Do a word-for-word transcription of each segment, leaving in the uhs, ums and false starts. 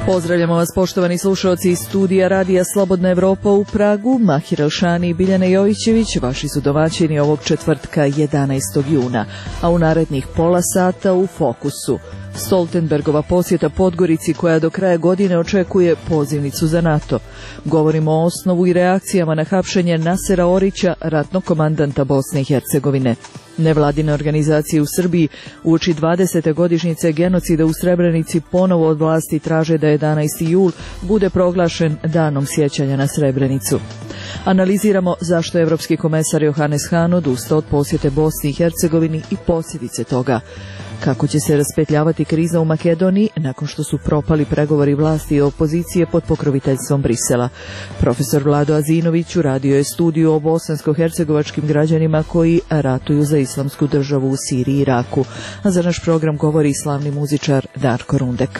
Pozdravljamo vas, poštovani slušalci iz studija Radija Slobodna Evropa u Pragu. Mahir Elšani i Biljana Jovićević, vaši su domaćini ovog četvrtka jedanaestog juna, a u narednih pola sata u fokusu Stoltenbergova posjeta Podgorici koja do kraja godine očekuje pozivnicu za NATO. Govorimo o osnovu i reakcijama na hapšenje Nasera Orića, ratnog komandanta Bosne i Hercegovine. Nevladine organizacije u Srbiji uoči dvadesete godišnjice genocida u Srebrenici ponovo od vlasti traže da jedanaesti jul bude proglašen danom sjećanja na Srebrenicu. Analiziramo zašto je evropski komesar Johannes Hahn odustao od posjete Bosni i Hercegovini i posljedice toga. Kako će se raspetljavati kriza u Makedoniji nakon što su propali pregovori vlasti i opozicije pod pokroviteljstvom Brisela. Profesor Vlado Azinović uradio je studiju o bosansko-hercegovačkim građanima koji ratuju za islamsku državu u Siriji i Iraku. A za naš program govori slavni muzičar Darko Rundek.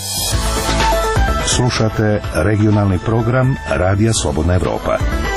Slušate regionalni program Radija Slobodna Evropa.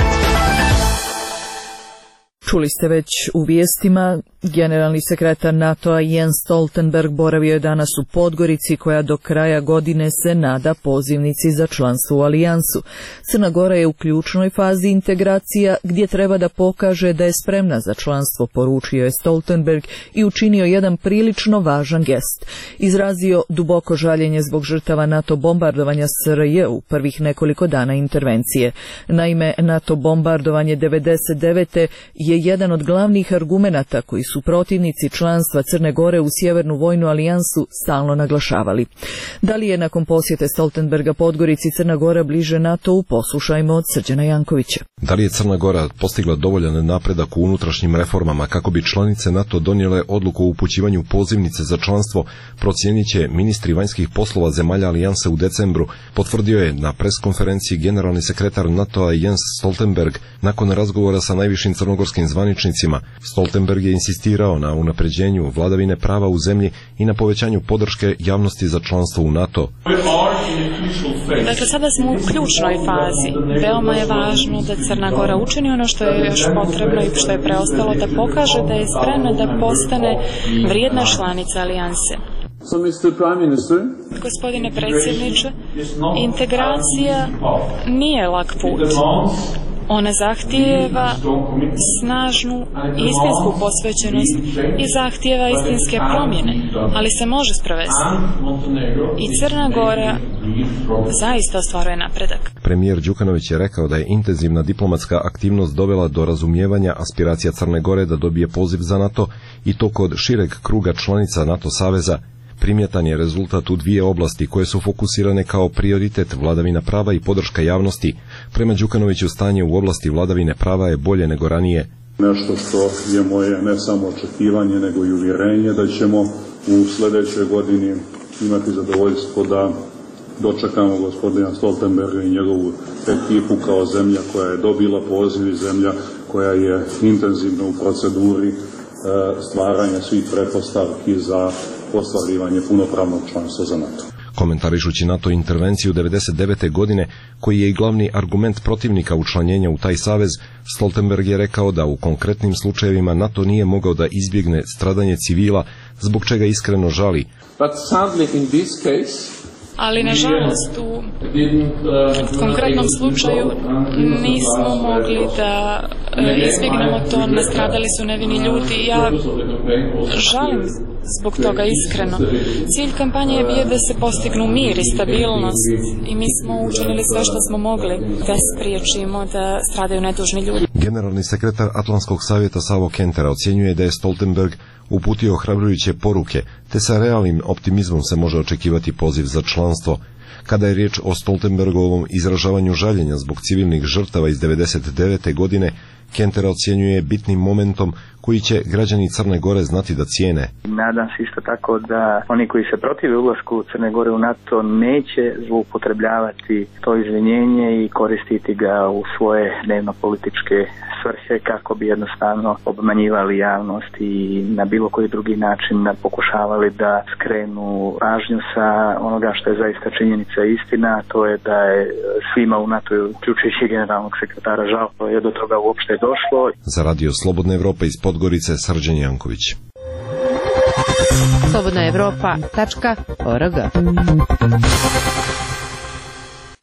Čuli ste već u vijestima, generalni sekretar NATO-a Jens Stoltenberg boravio je danas u Podgorici koja do kraja godine se nada pozivnici za članstvo u alijansu. Crna Gora je u ključnoj fazi integracija gdje treba da pokaže da je spremna za članstvo, poručio je Stoltenberg i učinio jedan prilično važan gest. Izrazio duboko žaljenje zbog žrtava NATO bombardovanja S R J u prvih nekoliko dana intervencije. Naime, NATO bombardovanje devedeset devete je jedan od glavnih argumenata koji su protivnici članstva Crne Gore u Sjevernu vojnu alijansu stalno naglašavali. Da li je nakon posjete Stoltenberga Podgorici Crna Gora bliže NATO-u, poslušajmo od Srđana Jankovića. Da li je Crna Gora postigla dovoljan napredak u unutrašnjim reformama kako bi članice NATO donijele odluku o upućivanju pozivnice za članstvo, procijenit će ministri vanjskih poslova zemalja alijanse u decembru, potvrdio je na preskonferenciji generalni sekretar NATO-a Jens Stoltenberg nakon razgovora sa najvišim crnogorskim zvaničnicima. Stoltenberg je insistirao na unapređenju vladavine prava u zemlji i na povećanju podrške javnosti za članstvo u NATO. Dakle, sada smo u ključnoj fazi. Veoma je važno da Crna Gora učini ono što je još potrebno i što je preostalo, da pokaže da je spremna da postane vrijedna članica alijanse. Gospodine predsjedniče, integracija nije lak put. Ona zahtijeva snažnu istinsku posvećenost i zahtijeva istinske promjene, ali se može sprovesti. I Crna Gora zaista ostvaruje napredak. Premijer Đukanović je rekao da je intenzivna diplomatska aktivnost dovela do razumijevanja aspiracija Crne Gore da dobije poziv za NATO i to kod šireg kruga članica NATO saveza. Primjetan je rezultat u dvije oblasti koje su fokusirane kao prioritet vladavina prava i podrška javnosti. Prema Đukanoviću stanje u oblasti vladavine prava je bolje nego ranije. Nešto što je moje ne samo očekivanje nego i uvjerenje da ćemo u sljedećoj godini imati zadovoljstvo da dočekamo gospodina Stoltenberga i njegovu ekipu kao zemlja koja je dobila poziv i zemlja koja je intenzivno u proceduri stvaranja svih pretpostavki za ostvarivanje punopravnog članstva za NATO. Komentarišući NATO intervenciju devedeset devete godine, koji je i glavni argument protivnika učlanjenja u taj savez, Stoltenberg je rekao da u konkretnim slučajevima NATO nije mogao da izbjegne stradanje civila, zbog čega iskreno žali. But sadly in this case, ali nažalost u konkretnom slučaju nismo mogli da izbjegnemo to, nastradali su nevini ljudi. Ja žalim zbog toga iskreno. Cilj kampanje je bio da se postignu mir i stabilnost i mi smo učinili sve što smo mogli da spriječimo da stradaju nedužni ljudi. Generalni sekretar Atlantskog savjeta Savo Kentera ocjenjuje da je Stoltenberg uputio ohrabrujuće poruke, te sa realnim optimizmom se može očekivati poziv za članstvo. Kada je riječ o Stoltenbergovom izražavanju žaljenja zbog civilnih žrtava iz devedeset devete godine, Kentera ocjenjuje bitnim momentom koji će građani Crne Gore znati da cijene. Nadam se isto tako da oni koji se protive ulasku Crne Gore u NATO neće zloupotrebljavati to izvinjenje i koristiti ga u svoje dnevno-političke svrhe kako bi jednostavno obmanjivali javnost i na bilo koji drugi način pokušavali da skrenu pažnju sa onoga što je zaista činjenica i istina, a to je da je svima u NATO, uključujući generalnog sekretara, žao je do toga uopšte došlo. Za Radio Slobodna Evropa iz Podgorice, Srđan Janković. slobodna evropa tačka org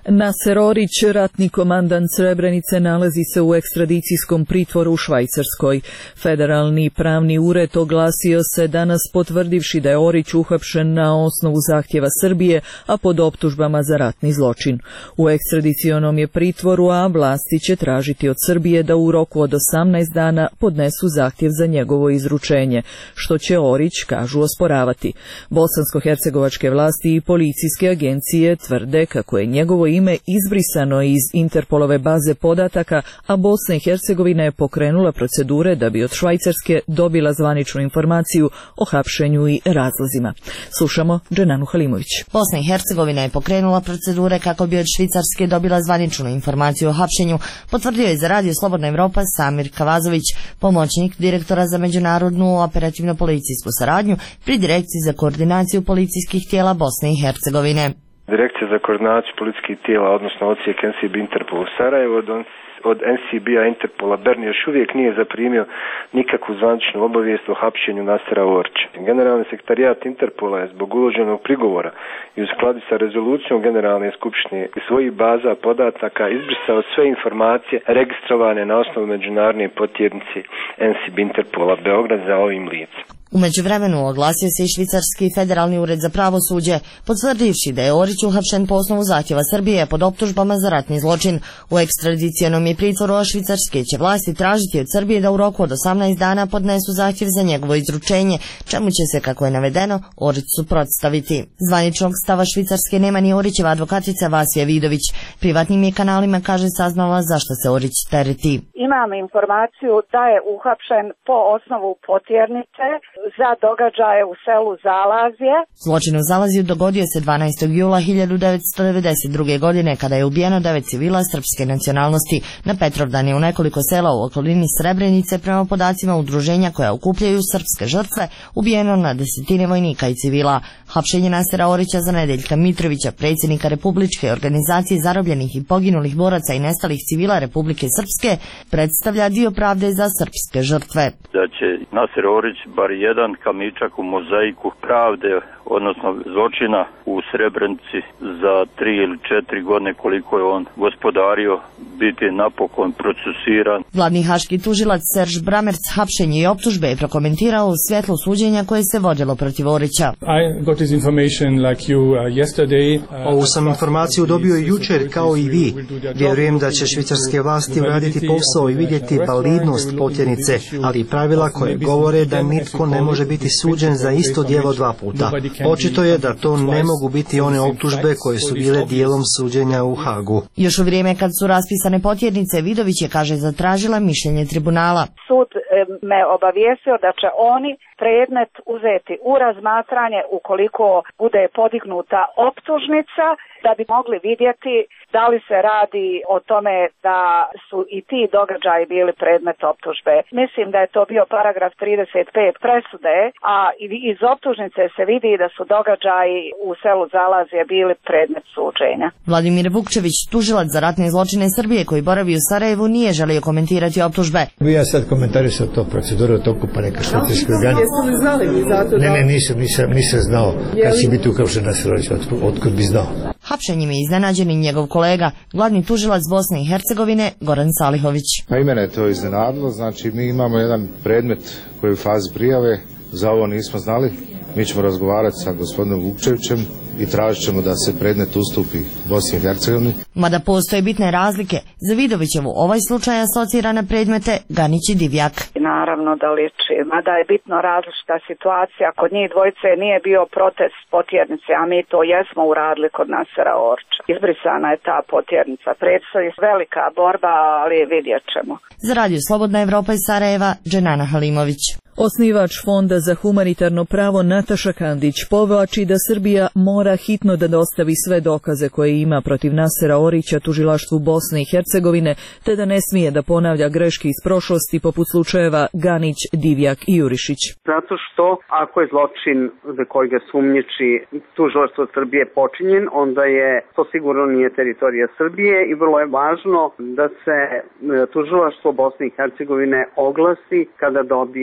Naser Orić, ratni komandant Srebrenice, nalazi se u ekstradicijskom pritvoru u Švajcarskoj. Federalni pravni ured oglasio se danas potvrdivši da je Orić uhapšen na osnovu zahtjeva Srbije, a pod optužbama za ratni zločin. U ekstradicionom je pritvoru, a vlasti će tražiti od Srbije da u roku od osamnaest dana podnesu zahtjev za njegovo izručenje, što će Orić, kažu, osporavati. Bosansko-hercegovačke vlasti i policijske agencije tvrde kako je njegovo ime izbrisano iz Interpolove baze podataka, a Bosna i Hercegovina je pokrenula procedure da bi od Švajcarske dobila zvaničnu informaciju o hapšenju i razlozima. Slušamo Dženanu Halimović. Bosna i Hercegovina je pokrenula procedure kako bi od Švicarske dobila zvaničnu informaciju o hapšenju, potvrdio je za Radio Slobodna Evropa Samir Kavazović, pomoćnik direktora za međunarodnu operativno-policijsku saradnju pri Direkciji za koordinaciju policijskih tijela Bosne i Hercegovine. Direkcija za koordinaciju policijskih tijela, odnosno odsjek N C B Interpol u Sarajevo, od N C B-a Interpola Bern još uvijek nije zaprimio nikakvu zvaničnu obavijest o hapšenju Nasera Orića. Generalni sekretarijat Interpola je zbog uloženog prigovora i u skladu sa rezolucijom Generalne skupštine iz svojih baza podataka izbrisao sve informacije registrovane na osnovu međunarodne potjernice N C B Interpola Beograd za ovim licem. U međuvremenu oglasio se i Švicarski federalni ured za pravosuđe, potvrdivši da je Orić uhapšen po osnovu zahtjeva Srbije pod optužbama za ratni zločin. U ekstradicionom je pritvoru, a švicarske će vlasti tražiti od Srbije da u roku od osamnaest dana podnesu zahtjev za njegovo izručenje, čemu će se, kako je navedeno, Orić suprotstaviti. Zvaničnog stava Švicarske nema ni Orićeva advokatica Vasija Vidović. Privatnim je kanalima, kaže, saznala zašto se Orić tereti. Imam informaciju da je uhapšen po osnovu potjernice za događaje u selu Zalazje. Zločin u Zalazju dogodio se dvanaestog jula hiljadu devetsto devedeset druge. godine kada je ubijeno devet civila srpske nacionalnosti. Na Petrovdan je u nekoliko sela u okolini Srebrenice, prema podacima udruženja koja okupljaju srpske žrtve, ubijeno na desetine vojnika i civila. Hapšenje Nasera Orića za Nedeljka Mitrovića, predsjednika Republičke organizacije zarobljenih i poginulih boraca i nestalih civila Republike Srpske, predstavlja dio pravde za srpske žrtve. Da će Naser Orić bar jedan kamičak u mozaiku pravde, odnosno zločina u Srebrenici za tri ili četiri godine koliko je on gospodario, biti napokon procesuiran. Glavni haški tužilac Serž Bramerc hapšenje i optužbe je prokomentirao u svjetlu suđenja koje se vodilo protiv Orića. Ovu sam informaciju dobio jučer kao i vi. Vjerujem da će švicarske vlasti uraditi posao i vidjeti validnost potjernice, ali i pravila koje govore da nitko ne može biti suđen za isto djelo dva puta. Očito je da to ne mogu biti one optužbe koje su bile dijelom suđenja u Hagu. Još u vrijeme kad su raspisane potjernice, Vidović je, kaže, zatražila mišljenje tribunala. Sud me obavijestio da će oni predmet uzeti u razmatranje ukoliko bude podignuta optužnica, da bi mogli vidjeti da li se radi o tome da su i ti događaji bili predmet optužbe. Mislim da je to bio paragraf trideset pet presude, a iz optužnice se vidi da su događaji u selu Zalazje bili predmet suđenja. Vladimir Vukčević, tužilac za ratne zločine Srbije koji boravi u Sarajevu, nije želio komentirati optužbe. Ja sad komentarisao to proceduru u toku, pa neka švicarski organi. Jeste li znali vi zato da... Ne, ne, nisam, nisam, nisam znao kad će biti uhapšen Naser Orić, otkud bi znao. Hapšenjem je iznenađen i njegov kolega, glavni tužilac Bosne i Hercegovine, Goran Salihović. Pa i mene je to iznenadilo, znači mi imamo jedan predmet koji je u fazi prijave, za ovo nismo znali. Mi ćemo razgovarati sa gospodinom Vukčevićem i tražit ćemo da se predmet ustupi Bosni i Hercegovini. Mada postoje bitne razlike, za Vidovićevu ovaj slučaj asocira na predmete Ganić i Divjak. Naravno da liči, mada je bitno različita situacija. Kod njih dvojice nije bio protest potjernice, a mi to jesmo uradili kod Nasera Orića. Izbrisana je ta potjernica. Predstoji velika borba, ali vidjet ćemo. Za Radio Slobodna Evropa iz Sarajeva, Dženana Halimović. Osnivač Fonda za humanitarno pravo Nataša Kandić povlači da Srbija mora hitno da dostavi sve dokaze koje ima protiv Nasera Orića tužilaštvu Bosne i Hercegovine, te da ne smije da ponavlja greške iz prošlosti poput slučajeva Ganić, Divjak i Jurišić. Zato što ako je zločin za koji ga sumnjiči tužilaštvo Srbije počinjen, onda je to sigurno nije teritorija Srbije i vrlo je važno da se tužilaštvo Bosne i Hercegovine oglasi kada dobije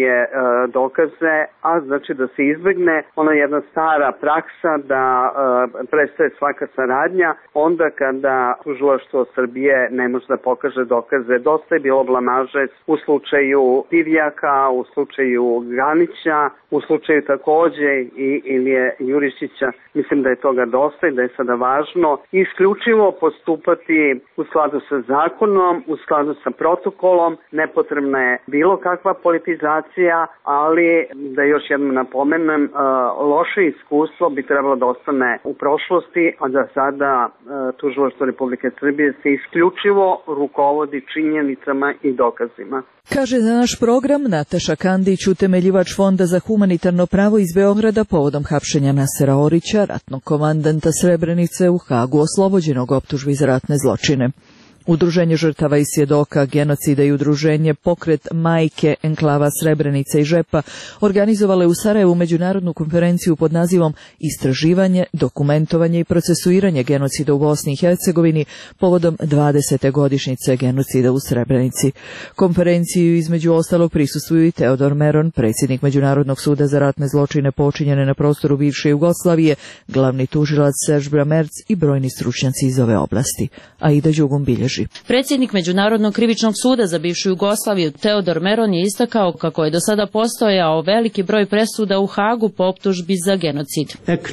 dokaze, a znači da se izbegne ona jedna stara praksa da e, prestaje svaka saradnja onda kada tužilaštvo Srbije ne može da pokaže dokaze. Dosta je bilo blamaže u slučaju Divjaka, u slučaju Ganića, u slučaju takođe i Ilije Jurišića. Mislim da je toga dosta i da je sada važno isključivo postupati u skladu sa zakonom, u skladu sa protokolom. Nepotrebna je bilo kakva politizacija, ali da još jednom napomenem, loše iskustvo bi trebalo da ostane u prošlosti, a da sada tužilaštvo Republike Srbije se isključivo rukovodi činjenicama i dokazima. Kaže za naš program Nataša Kandić, utemeljivač Fonda za humanitarno pravo iz Beograda povodom hapšenja Nasera Orića, ratnog komandanta Srebrenice u Hagu, oslobođenog optužbi za ratne zločine. Udruženje žrtava i svjedoka genocida i udruženje Pokret majke enklava Srebrenica i Žepa organizovale u Sarajevu međunarodnu konferenciju pod nazivom Istraživanje, dokumentovanje i procesuiranje genocida u Bosni i Hercegovini povodom dvadesete godišnjice genocida u Srebrenici. Konferenciju između ostalog prisustvuju i Teodor Meron, predsjednik Međunarodnog suda za ratne zločine počinjene na prostoru bivše Jugoslavije, glavni tužilac Serž Bramerc i brojni stručnjaci iz ove oblasti. Aida Đugum bilježi. Predsjednik Međunarodnog krivičnog suda za bivšu Jugoslaviju Teodor Meron je istakao kako je do sada postojao veliki broj presuda u Hagu po optužbi za genocid.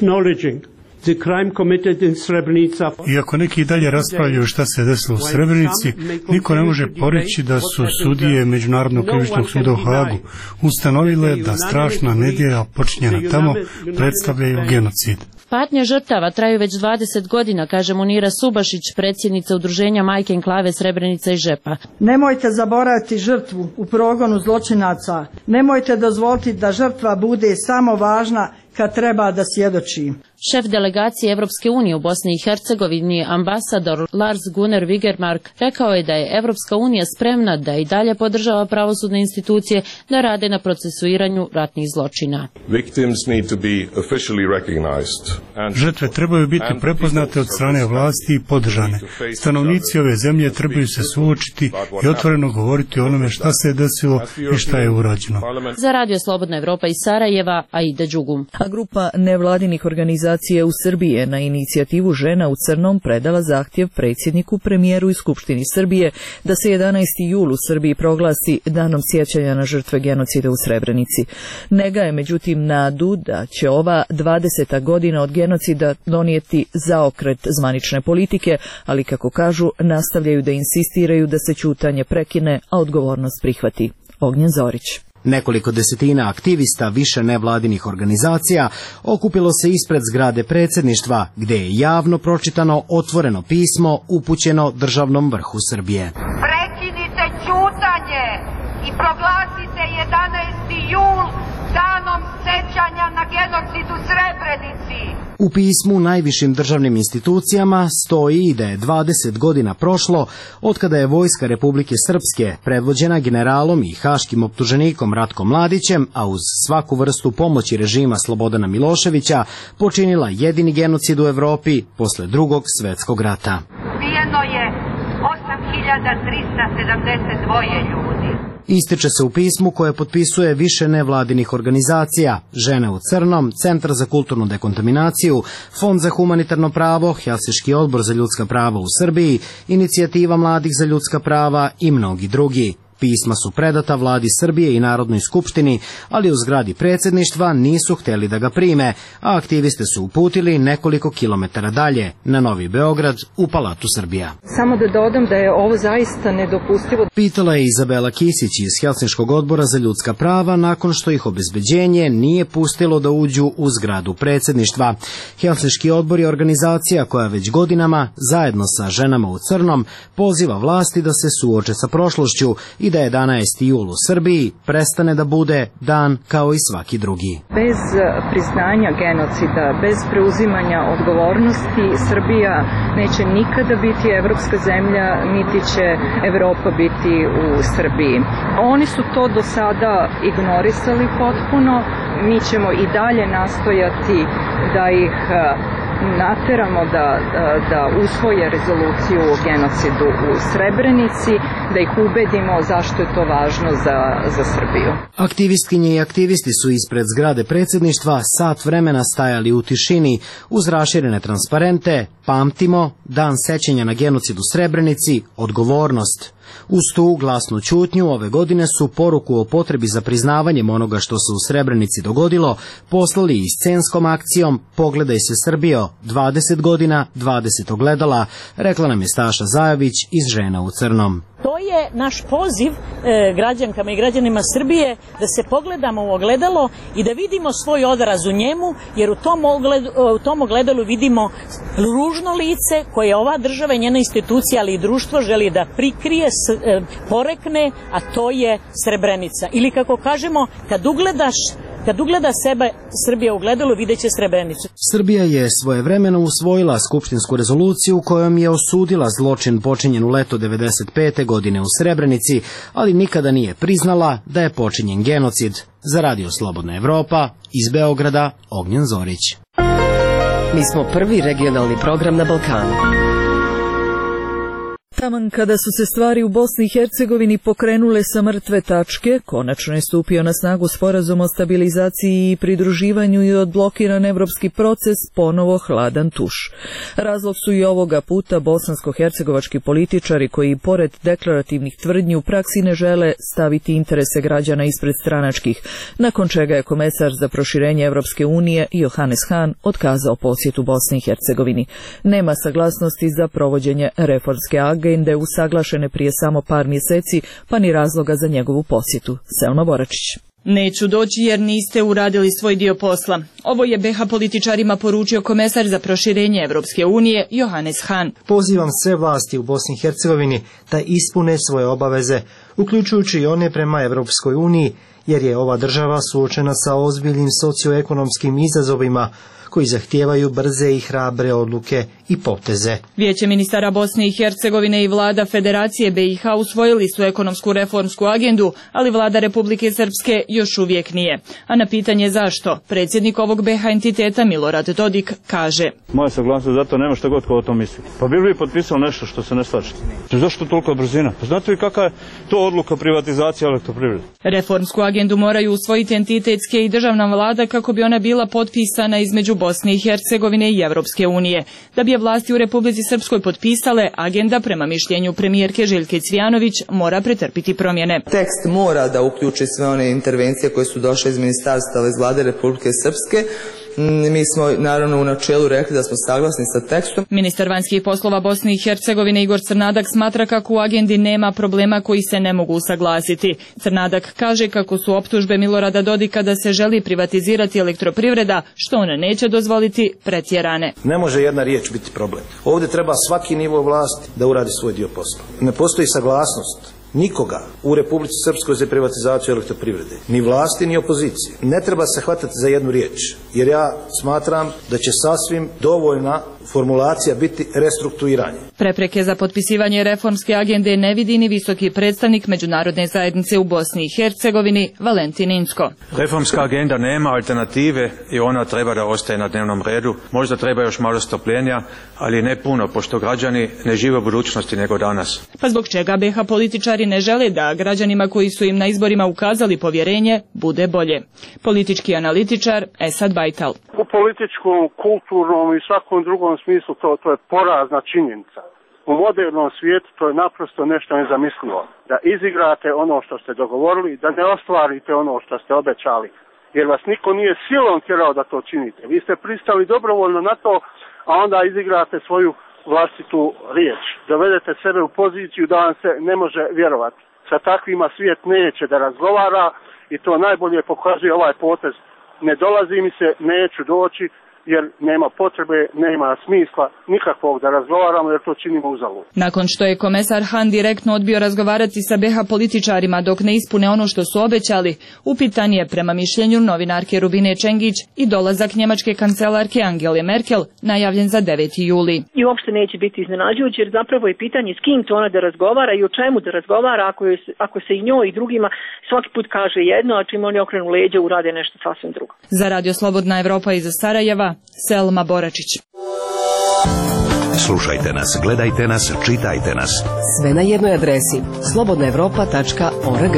Iako neki i dalje raspravljaju šta se desilo u Srebrenici, niko ne može poreći da su sudije Međunarodnog krivičnog suda u Hagu ustanovile da strašna nedjela počinjena tamo predstavljaju genocid. Patnje žrtava traju već dvadeset godina, kaže Munira Subašić, predsjednica udruženja Majke enklave Srebrenica i Žepa. Nemojte zaboraviti žrtvu u progonu zločinaca. Nemojte dozvoliti da žrtva bude samo važna kad treba da svjedoči. Šef delegacije Evropske unije u Bosni i Hercegovini, ambasador Lars Gunnar Vigermark, rekao je da je Evropska unija spremna da i dalje podržava pravosudne institucije da rade na procesuiranju ratnih zločina. Žrtve trebaju biti prepoznate od strane vlasti i podržane. Stanovnici ove zemlje trebaju se suočiti i otvoreno govoriti o onome šta se je desilo i šta je urađeno. Za Radio Slobodna Evropa iz Sarajeva, Aida Đugum. A grupa nevladinih organizacija u Srbije na inicijativu Žena u crnom predala zahtjev predsjedniku, premijeru i Skupštini Srbije da se jedanaesti jul u Srbiji proglasi danom sjećanja na žrtve genocida u Srebrenici. Ne gaje međutim nadu da će ova dvadeseta godina od genocida donijeti zaokret zvanične politike, ali kako kažu nastavljaju da insistiraju da se ćutanje prekine, a odgovornost prihvati. Ognjen Zorić. Nekoliko desetina aktivista više nevladinih organizacija okupilo se ispred zgrade predsjedništva, gdje je javno pročitano otvoreno pismo upućeno državnom vrhu Srbije. Prekinite ćutanje i proglasite jedanaesti jul danom sećanja na genocid u Srebrenici. U pismu najvišim državnim institucijama stoji da je dvadeset godina prošlo od kada je vojska Republike Srpske, predvođena generalom i haškim optuženikom Ratkom Mladićem, a uz svaku vrstu pomoći režima Slobodana Miloševića, počinila jedini genocid u Evropi posle drugog svjetskog rata. Ubijeno je osam hiljada trista sedamdeset dva ljudi. Ističe se u pismu koje potpisuje više nevladinih organizacija, Žene u crnom, Centar za kulturnu dekontaminaciju, Fond za humanitarno pravo, Helsinški odbor za ljudska prava u Srbiji, Inicijativa mladih za ljudska prava i mnogi drugi. Pisma su predata vladi Srbije i Narodnoj skupštini, ali u zgradi predsjedništva nisu htjeli da ga prime, a aktiviste su uputili nekoliko kilometara dalje, na Novi Beograd, u Palatu Srbija. Samo da dodam da je ovo zaista nedopustivo. Pitala je Izabela Kisić iz Helsinškog odbora za ljudska prava nakon što ih obezbeđenje nije pustilo da uđu u zgradu predsjedništva. Helsinški odbor je organizacija koja već godinama, zajedno sa Ženama u crnom, poziva vlasti da se suoče sa prošlošću i da jedanaesti jul u Srbiji prestane da bude dan kao i svaki drugi. Bez priznanja genocida, bez preuzimanja odgovornosti, Srbija neće nikada biti evropska zemlja, niti će Evropa biti u Srbiji. Oni su to do sada ignorisali potpuno, mi ćemo i dalje nastojati da ih nateramo da, da, da usvoje rezoluciju o genocidu u Srebrenici, da ih ubedimo zašto je to važno za, za Srbiju. Aktivistkinje i aktivisti su ispred zgrade predsjedništva sat vremena stajali u tišini uz raširene transparente "Pamtimo, dan sećanja na genocid u Srebrenici, odgovornost". Uz tu glasnu ćutnju ove godine su poruku o potrebi za priznavanjem onoga što se u Srebrenici dogodilo poslali i scenskom akcijom "Pogledaj se Srbijo, dvadeset godina, dvadeset ogledala", rekla nam je Staša Zajović iz Žena u crnom. To je naš poziv e, građankama i građanima Srbije da se pogledamo u ogledalo i da vidimo svoj odraz u njemu, jer u tom, ogled, u tom ogledalu vidimo ružno lice koje ova država i njena institucija, ali i društvo želi da prikrije, s, e, porekne, a to je Srebrenica. Ili kako kažemo, kad ugledaš Kad ugleda sebe Srbija u ogledalu, vidjet će Srebrenicu. Srbija je svojevremeno usvojila skupštinsku rezoluciju kojom je osudila zločin počinjen u leto devedeset pete godine u Srebrenici, ali nikada nije priznala da je počinjen genocid. Za Radio Slobodna Evropa, iz Beograda, Ognjen Zorić. Mi smo prvi regionalni program na Balkanu. Taman kada su se stvari u Bosni i Hercegovini pokrenule sa mrtve tačke, konačno je stupio na snagu sporazum o stabilizaciji i pridruživanju i odblokiran evropski proces ponovo hladan tuš. Razlog su i ovoga puta bosansko-hercegovački političari koji pored deklarativnih tvrdnji u praksi ne žele staviti interese građana ispred stranačkih, nakon čega je komesar za proširenje Evropske unije Johannes Hahn otkazao posjetu Bosni i Hercegovini. Nema saglasnosti za provođenje reformske agende usaglašene prije samo par mjeseci, pa ni razloga za njegovu posjetu. Selma Boračić. Neću doći jer niste uradili svoj dio posla. Ovo je be ha političarima poručio komesar za proširenje Evropske unije Johannes Hahn. Pozivam sve vlasti u Bosni i Hercegovini da ispune svoje obaveze, uključujući i one prema Evropskoj uniji, jer je ova država suočena sa ozbiljnim socioekonomskim izazovima koji zahtijevaju brze i hrabre odluke i poteze. Vijeće ministara Bosne i Hercegovine i vlada Federacije be i ha usvojili su ekonomsku reformsku agendu, ali vlada Republike Srpske još uvijek nije. A na pitanje zašto, predsjednik ovog be ha entiteta Milorad Dodik kaže: Moja saglasnost zato nema šta god ko o tom misli. Pa bi li potpisao nešto što se ne slaže? Zašto toliko brzina? Pa znate li kakva je to odluka privatizacije elektroprivrede? Reformsku agendu moraju usvojiti entitetske i državna vlada kako bi ona bila potpisana između Bosne i Hercegovine i Evropske unije. Da bi je vlasti u Republici Srpskoj potpisale, agenda prema mišljenju premijerke Željke Cvijanović mora pretrpiti promjene. Tekst mora da uključi sve one intervencije koje su došle iz ministarstava iz vlade Republike Srpske. Mi smo naravno u načelu rekli da smo saglasni sa tekstom. Ministar vanjskih poslova Bosne i Hercegovine Igor Crnadak smatra kako u agendi nema problema koji se ne mogu usaglasiti. Crnadak kaže kako su optužbe Milorada Dodika da se želi privatizirati elektroprivreda, što on neće dozvoliti, pretjerane. Ne može jedna riječ biti problem. Ovdje treba svaki nivo vlasti da uradi svoj dio posla. Ne postoji saglasnost nikoga u Republici Srpskoj za privatizaciju elektroprivrede, ni vlasti ni opozicije. Ne treba se hvatati za jednu riječ, jer ja smatram da će sasvim dovoljna formulacija biti restrukturiranje. Prepreke za potpisivanje reformske agende ne vidi ni visoki predstavnik međunarodne zajednice u Bosni i Hercegovini Valentin Inzko. Reformska agenda nema alternative i ona treba da ostaje na dnevnom redu. Možda treba još malo stopljenja, ali ne puno, pošto građani ne žive u budućnosti nego danas. Pa zbog čega be ha političari ne žele da građanima koji su im na izborima ukazali povjerenje bude bolje? Politički analitičar Esad Bajtal. U političkom, kulturnom i svakom drugom smislu to, to je porazna činjenica. U modernom svijetu to je naprosto nešto nezamislivo. Da izigrate ono što ste dogovorili, da ne ostvarite ono što ste obećali. Jer vas niko nije silom tjerao da to činite. Vi ste pristali dobrovoljno na to, a onda izigrate svoju vlastitu riječ. Dovedete sebe u poziciju da vam se ne može vjerovati. Sa takvima svijet neće da razgovara i to najbolje pokazuje ovaj potez. Ne dolazi mi se, neću doći, jer nema potrebe, nema smisla nikakvog da razgovaramo, jer to činimo uzalud. Nakon što je komesar Hahn direktno odbio razgovarati sa be ha političarima dok ne ispune ono što su obećali, upitan je prema mišljenju novinarke Rubine Čengić i dolazak njemačke kancelarke Angele Merkel najavljen za deveti juli. I uopšte neće biti iznenađujuće, jer zapravo je pitanje s kim to ona da razgovara i o čemu da razgovara ako, je, ako se i njoj i drugima svaki put kaže jedno, a čim oni okrenu leđa urade nešto sasvim drugo. Za Radio Slobodna Evropa iz Sarajeva, Selma Boračić. Slušajte nas, gledajte nas, čitajte nas. Sve na jednoj adresi slobodna evropa tačka org.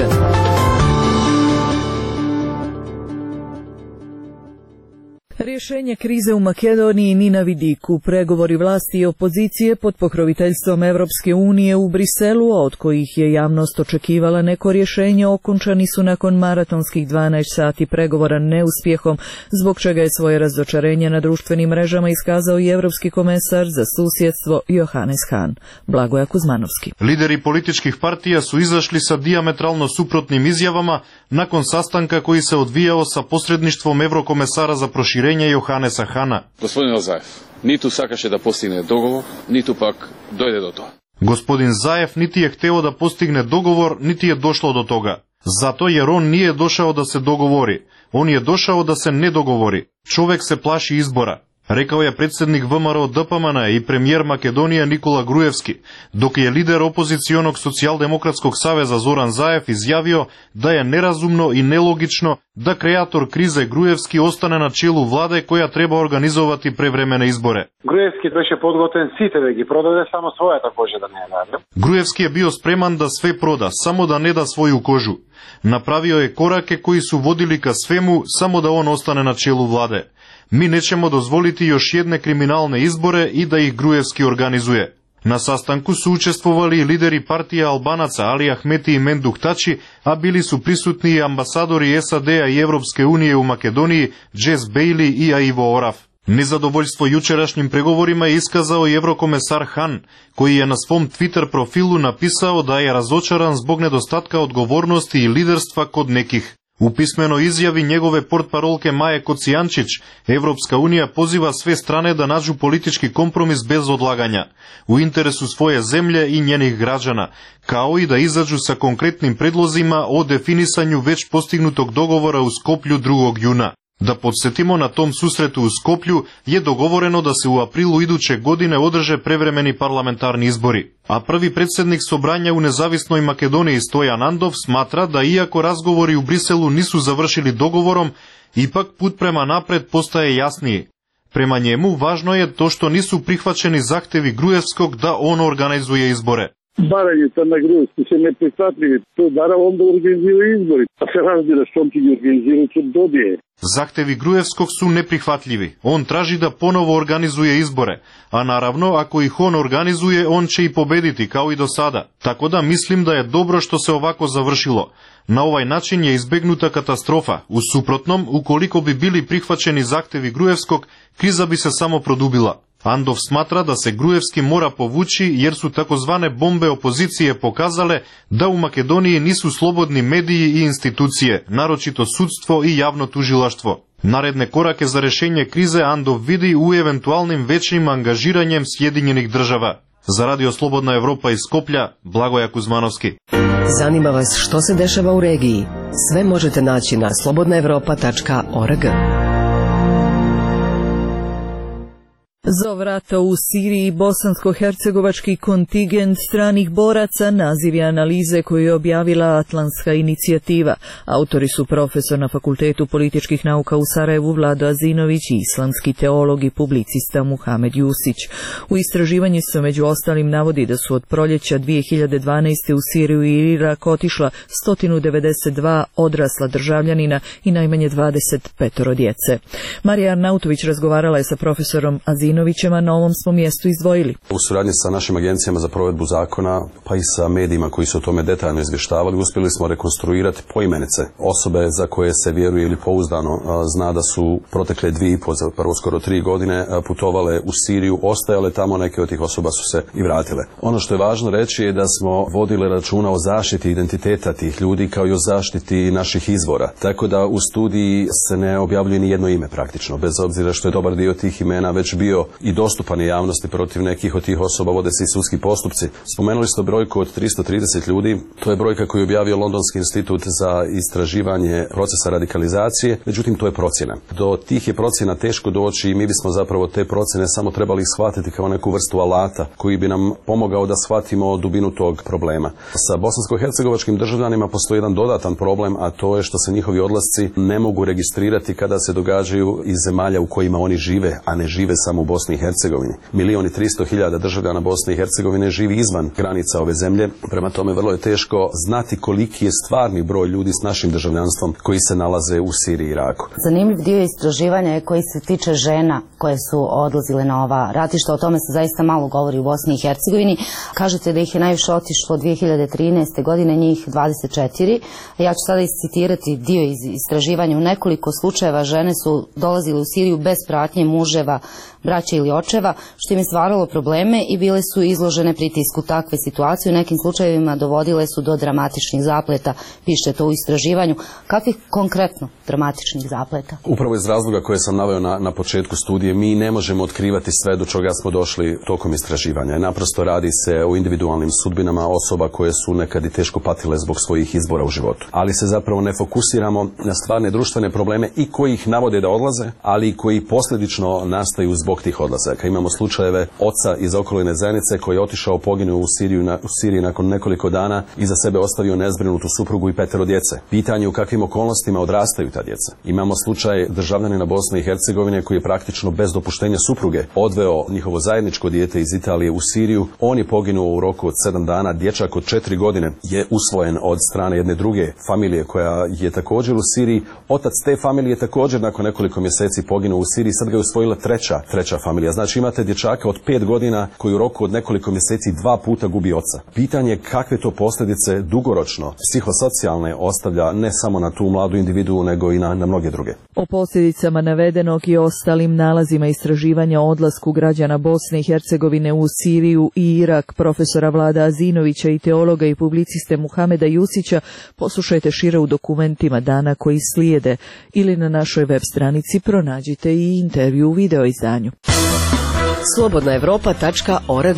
Rješenje krize u Makedoniji ni na vidiku. Pregovori vlasti i opozicije pod pokroviteljstvom Evropske unije u Briselu, a od kojih je javnost očekivala neko rješenje, okončani su nakon maratonskih dvanaest sati pregovora neuspjehom, zbog čega je svoje razočarenje na društvenim mrežama iskazao i Evropski komesar za susjedstvo Johannes Hahn. Blagoja Kuzmanovski. Lideri političkih partija su izašli sa dijametralno suprotnim izjavama nakon sastanka koji se odvijao sa posredništvom Evrokomesara za proširenje Johannesa Hahna. Gospodin Zaev, niti sakaše da postigne dogovor, niti pak dojde do toga. Gospodin Zaev niti je hteo da postigne dogovor, niti je došlo do toga. Zato jer on nije došao da se dogovori. On je došao da se ne dogovori. Čovek se plaši izbora. Rekao je predsjednik V M R O D P M N i premijer Makedonije Nikola Grujevski, dok je lider opozicionog socijaldemokratskog saveza Zoran Zaev izjavio da je nerazumno i nelogično da kreator krize Grujevski ostane na čelu vlade koja treba organizovati prevremene izbore. Grujevski беше подготвен сите да ги продаде, само својата кожа да не ја даде. Grujevski je bio spreman da sve proda, samo da ne da svoju kožu. Napravio je korake koji su vodili ka svemu, samo da on ostane na čelu vlade. Mi nećemo dozvoliti još jedne kriminalne izbore i da ih Grujevski organizuje. Na sastanku su učestvovali i lideri partija Albanaca Ali Ahmeti i Menduh Tači, a bili su prisutni i ambasadori S A D-a i Evropske unije u Makedoniji, Jess Bailey i Aivo Oraf. Nezadovoljstvo jučerašnjim pregovorima je iskazao i Evrokomesar Hahn, koji je na svom Twitter profilu napisao da je razočaran zbog nedostatka odgovornosti i liderstva kod nekih. U pismenoj izjavi njegove portparolke Maje Kocijančić, Evropska unija poziva sve strane da nađu politički kompromis bez odlaganja, u interesu svoje zemlje i njenih građana, kao i da izađu sa konkretnim predlozima o definisanju već postignutog dogovora u Skoplju drugog juna. Da podsjetimo, na tom susretu u Skoplju je dogovoreno da se u aprilu iduće godine održe prevremeni parlamentarni izbori. A prvi predsjednik Sobranja u nezavisnoj Makedoniji Stojan Andov smatra da iako razgovori u Briselu nisu završili dogovorom, ipak put prema napred postaje jasniji. Prema njemu važno je to što nisu prihvaćeni zahtevi Grujevskog da on organizuje izbore. Барањето на Груевски се неприхватливи. Тој бара он да организира избори. А се разбира што ќе ги организира, ќе добие. Zahtevi Grujevskog su neprihvatljivi. On traži da ponovo organizuje izbore, a naravno ako ih on organizuje, on će i pobediti kao i do sada. Tako da mislim da je dobro što se ovako završilo. Na ovaj način je izbegnuta katastrofa. U suprotnom, ukoliko bi bili prihvaćeni zahtevi Grujevskog, kriza bi se samo produbila. Andov smatra da se Grujevski mora povući jer su takozvane bombe opozicije pokazale da u Makedoniji nisu slobodni mediji i institucije, naročito sudstvo i javno tužilaštvo. Naredne korake za rješenje krize Andov vidi u eventualnim većim angažiranjem Sjedinjenih država. Za Radio Slobodna Evropa iz Skoplja, Blagoja Kuzmanovski. Zanima vas što se dešava u regiji? Sve možete naći na slobodna evropa tačka org. Zov rata u Siriji bosansko-hercegovački kontingent stranih boraca naziv je analize koju je objavila Atlantska inicijativa. Autori su profesor na Fakultetu političkih nauka u Sarajevu Vlado Azinović i islamski teolog i publicista Muhamed Jusić. U istraživanju se među ostalim navodi da su od proljeća dvije hiljade dvanaeste. u Siriju i Irak otišla sto devedeset dva odrasla državljanina i najmanje dvadeset pet djece. Marija Arnautović razgovarala je sa profesorom Azinovićem, a na ovom smo mjestu izdvojili. U suradnji sa našim agencijama za provedbu zakona, pa i sa medijima koji su o tome detaljno izvještavali, uspjeli smo rekonstruirati poimenice osobe za koje se vjeruje ili pouzdano zna da su protekle dvije i po, zapravo skoro tri godine putovale u Siriju, ostajale tamo, neke od tih osoba su se i vratile. Ono što je važno reći je da smo vodili računa o zaštiti identiteta tih ljudi kao i o zaštiti naših izvora. Tako da u studiji se ne objavljuje ni jedno ime praktično, bez obzira što je dobar dio tih imena već bio i dostupan je javnosti. Protiv nekih od tih osoba vode se i sudski postupci. Spomenuli ste brojku od tristo trideset ljudi, to je brojka koju je objavio Londonski institut za istraživanje procesa radikalizacije, međutim to je procjena. Do tih je procjena teško doći i mi bismo zapravo te procjene samo trebali shvatiti kao neku vrstu alata koji bi nam pomogao da shvatimo dubinu tog problema. Sa bosansko-hercegovačkim državljanima postoji jedan dodatan problem, a to je što se njihovi odlasci ne mogu registrirati kada se događaju iz zemalja u kojima oni žive, a ne žive samo u Bosni i Hercegovini. Milion i tristo hiljada državljana Bosne i Hercegovine živi izvan granica ove zemlje, prema tome vrlo je teško znati koliki je stvarni broj ljudi s našim državljanstvom koji se nalaze u Siriji i Iraku. Zanimljiv dio istraživanja je koji se tiče žena koje su odlazile na ova ratišta, o tome se zaista malo govori u Bosni i Hercegovini. Kažete da ih je najviše otišlo dvije hiljade trinaeste. godine, njih dvadeset četiri. Ja ću sada iscitirati dio iz istraživanja. U nekoliko slučajeva žene su dolazile u Siriju bez pratnje muževa, braća ili očeva, što im je stvaralo probleme i bile su izložene pritisku. Takve situacije u nekim slučajevima dovodile su do dramatičnih zapleta, piše to u istraživanju. Kakvih konkretno dramatičnih zapleta? Upravo iz razloga koje sam naveo na, na početku studije, mi ne možemo otkrivati sve do čega smo došli tokom istraživanja. Naprosto radi se o individualnim sudbinama osoba koje su nekad i teško patile zbog svojih izbora u životu. Ali se zapravo ne fokusiramo na stvarne društvene probleme i koji ih navode da odlaze, ali i koji posljedično nastaju zbog tih odlazaka. Imamo slučajeve oca iz okoline zajednice koji je otišao poginuo u Siriju na, u Siriji nakon nekoliko dana i za sebe ostavio nezbrinutu suprugu i petero djece. Pitanje u kakvim okolnostima odrastaju ta djeca. Imamo slučaj državljanina Bosne i Hercegovine koji je praktično bez dopuštenja supruge odveo njihovo zajedničko dijete iz Italije u Siriju. On je poginuo u roku od sedam dana. Dječak od četiri godine je usvojen od strane jedne druge familije koja je također u Siriji. Otac te familije je također nakon nekoliko mjeseci poginuo u Siriji. Sad ga je usvojila treća, treća familija. Znači imate dječaka od pet godina koji u roku od nekoliko mjeseci dva puta gubi oca. Pitanje je kakve to posljedice dugoročno, psihosocijalne ostavlja ne samo na tu mladu individu nego i na, na mnoge druge. O posljedicama navedenog i ostalim nalazima istraživanja o odlasku građana Bosne i Hercegovine u Siriju i Irak profesora Vlada Azinovića i teologa i publiciste Muhameda Jusića poslušajte šire u dokumentima dana koji slijede ili na našoj web stranici pronađite i intervju u video izdanju. slobodna evropa tačka org.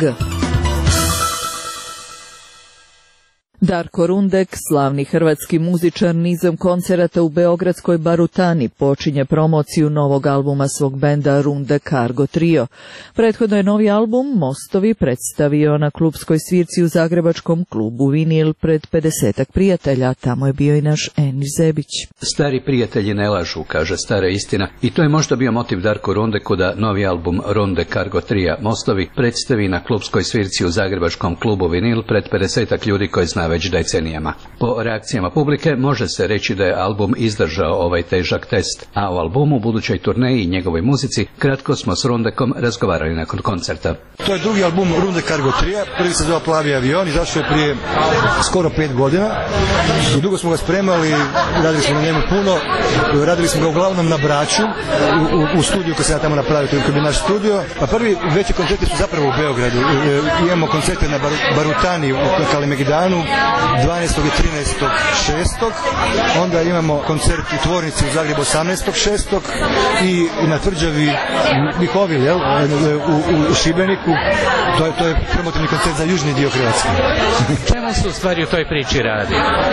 Darko Rundek, slavni hrvatski muzičar, nizom koncerata u beogradskoj Barutani počinje promociju novog albuma svog benda Runde Cargo Trio. Prethodno je novi album Mostovi predstavio na klubskoj svirci u zagrebačkom klubu Vinil pred pedesetak prijatelja, tamo je bio i naš Enis Zebić. Stari prijatelji ne lažu, kaže stara istina, i to je možda bio motiv Darko Rundeku da novi album Runde Cargo Tria Mostovi predstavi na klubskoj svirci u zagrebačkom klubu Vinil pred pedesetak ljudi koji zna već decenijama. Po reakcijama publike može se reći da je album izdržao ovaj težak test, a o albumu, budućoj turneji i njegovoj muzici kratko smo s Rundekom razgovarali nakon koncerta. To je drugi album Runde Cargo Tria, prvi se zove Plavi avion, izašao je prije skoro pet godina i dugo smo ga spremali, radili smo na njemu puno, radili smo ga uglavnom na Braču, u, u, u studiju koji se ja tamo napravio, to je bio naš studio, a prvi veći koncerti su zapravo u Beogradu. Imamo koncerte na Bar, Barutani u Kalemegdanu dvanaestog i trinaestog šestog Onda imamo koncert u Tvornici u Zagrebu osamnaestog šestog i na Tvrđavi Mihovil, jel, u, u, u Šibeniku. To je, to je promotivni koncert za južni dio Hrvatske. Čemu se u stvari u toj priči radi?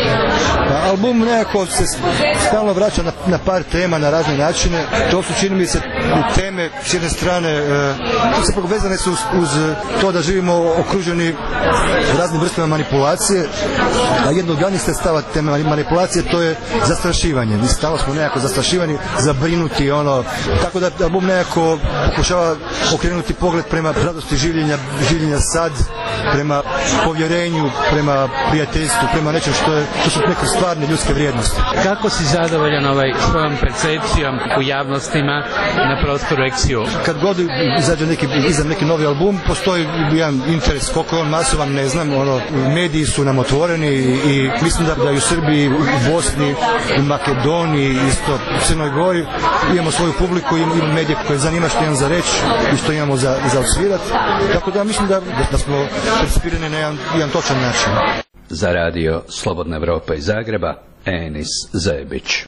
Pa, album nekako se stalno vraća na, na par tema, na razne načine. To su, čini mi se, teme s jedne strane, e, to se povezane su uz, uz to da živimo okruženi raznim vrstama manipulacije, a jedno od glavnih sredstava te manipulacije to je zastrašivanje. Mi stalno smo nekako zastrašivani, zabrinuti, ono, tako da album nekako pokušava okrenuti pogled prema radosti življenja, življenja sad, prema povjerenju, prema prijateljstvu, prema nečem što je, to su neke stvarne ljudske vrijednosti. Kako si zadovoljan ovaj svojom percepcijom u javnostima na prostoru Eksiju? Kad god izađe neki, izađe neki novi album, postoji jedan interes, koliko je on masovan, ne znam, ono, mediji su nam otvoreni i, i mislim da, da i u Srbiji, u Bosni, u Makedoniji, isto u Crnoj Gori imamo svoju publiku, imamo, imamo medije koje zanima što imamo za reći i što imamo za, za osvirat. Tako da mislim da, da smo percipirani na jedan, jedan točan način. Za radio Slobodna Evropa iz Zagreba, Enis Zebić.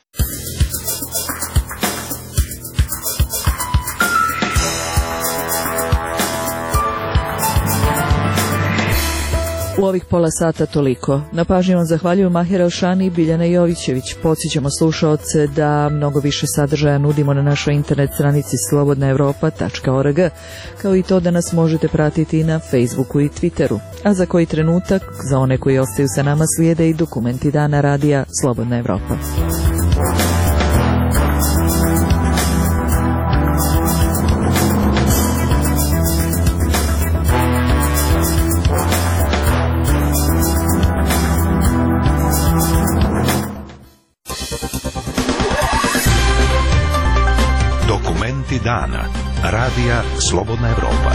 U ovih pola sata toliko. Na pažnji vam zahvaljuju Mahir Elšani i Biljana Jovićević. Podsjećamo slušaoce da mnogo više sadržaja nudimo na našoj internet stranici slobodna evropa tačka org, kao i to da nas možete pratiti na Facebooku i Twitteru. A za koji trenutak, za one koji ostaju sa nama, slijede i dokumenti dana radija Slobodna Evropa. Vesti dana. Radija Slobodna Evropa.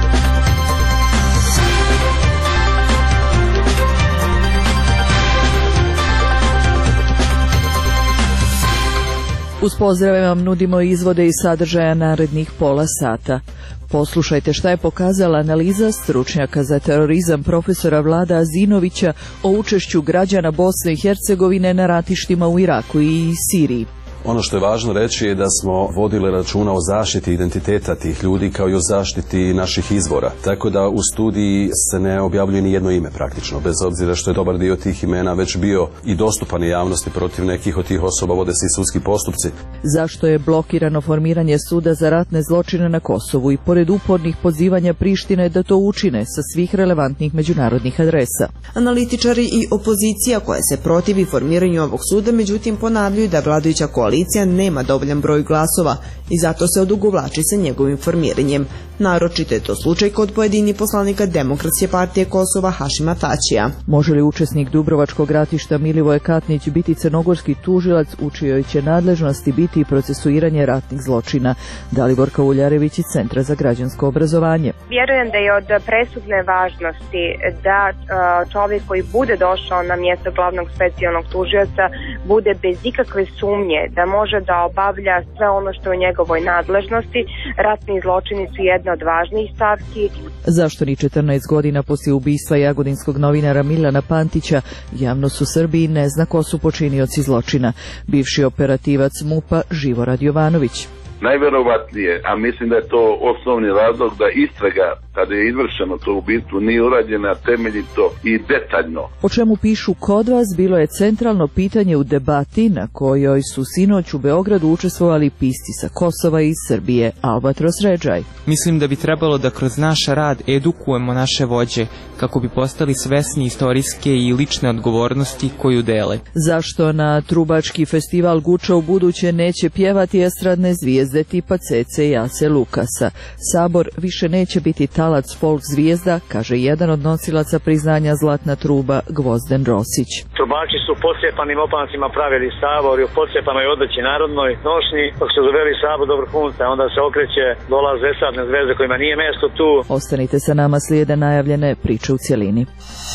Uz pozdrave vam nudimo izvode iz sadržaja narednih pola sata. Poslušajte šta je pokazala analiza stručnjaka za terorizam profesora Vlada Azinovića o učešću građana Bosne i Hercegovine na ratištima u Iraku i Siriji. Ono što je važno reći je da smo vodili računa o zaštiti identiteta tih ljudi kao i o zaštiti naših izvora. Tako da u studiji se ne objavljuje ni jedno ime praktično, bez obzira što je dobar dio tih imena već bio i dostupan javnosti. Protiv nekih od tih osoba vode se i sudski postupci. Zašto je blokirano formiranje suda za ratne zločine na Kosovu i pored upornih pozivanja Prištine da to učine sa svih relevantnih međunarodnih adresa? Analitičari i opozicija koja se protivi formiranju ovog suda, međutim ponavljaju da vladajuća koalicija nema dovoljan broj glasova i zato se odugovlači sa njegovim formiranjem. Naročito je to slučaj kod pojedinih poslanika Demokratske partije Kosova Hašima Tačija. Može li učesnik Dubrovačkog ratišta Milivoje Katnić biti crnogorski tužilac u čijoj će nadležnosti biti i procesuiranje ratnih zločina? Daliborka Uljarević iz Centra za građansko obrazovanje. Vjerujem da je od presudne važnosti da čovjek koji bude došao na mjesto glavnog specijalnog tužioca bude bez ikakve sumnje da može da obavlja sve ono što je u njegovoj nadležnosti. Ratni zločini su jedna od važnijih stavki. Zašto ni četrnaest godina poslije ubistva jagodinskog novinara Milana Pantića javnost u Srbiji ne zna ko su počinioci zločina? Bivši operativac MUP-a Živorad Jovanović. Najverovatnije, a mislim da je to osnovni razlog da istraga kada je izvršeno to ubistvo nije urađena temeljito i detaljno. O čemu pišu kod vas bilo je centralno pitanje u debati na kojoj su sinoć u Beogradu učestvovali pisci sa Kosova i Srbije. Albatros Redžaj. Mislim da bi trebalo da kroz naš rad edukujemo naše vođe kako bi postali svesni istorijske i lične odgovornosti koju dele. Zašto na Trubački festival Guča u buduće neće pjevati estradne zvijezde tipa Cece i Ase Lukasa? Sabor više neće biti talac folk zvijezda, kaže jedan od nosilaca priznanja Zlatna truba Gvozden Rosić. Trubači su posjepanim opancima pravili sabor i u posjepanoj odeći narodnoj nošnji, dok su doveli sabor do vrhunca, onda se okreće, dolaze estradne zvezde kojima nije mjesto tu. Ostanite sa nama, slijede najavljene priče u cjelini.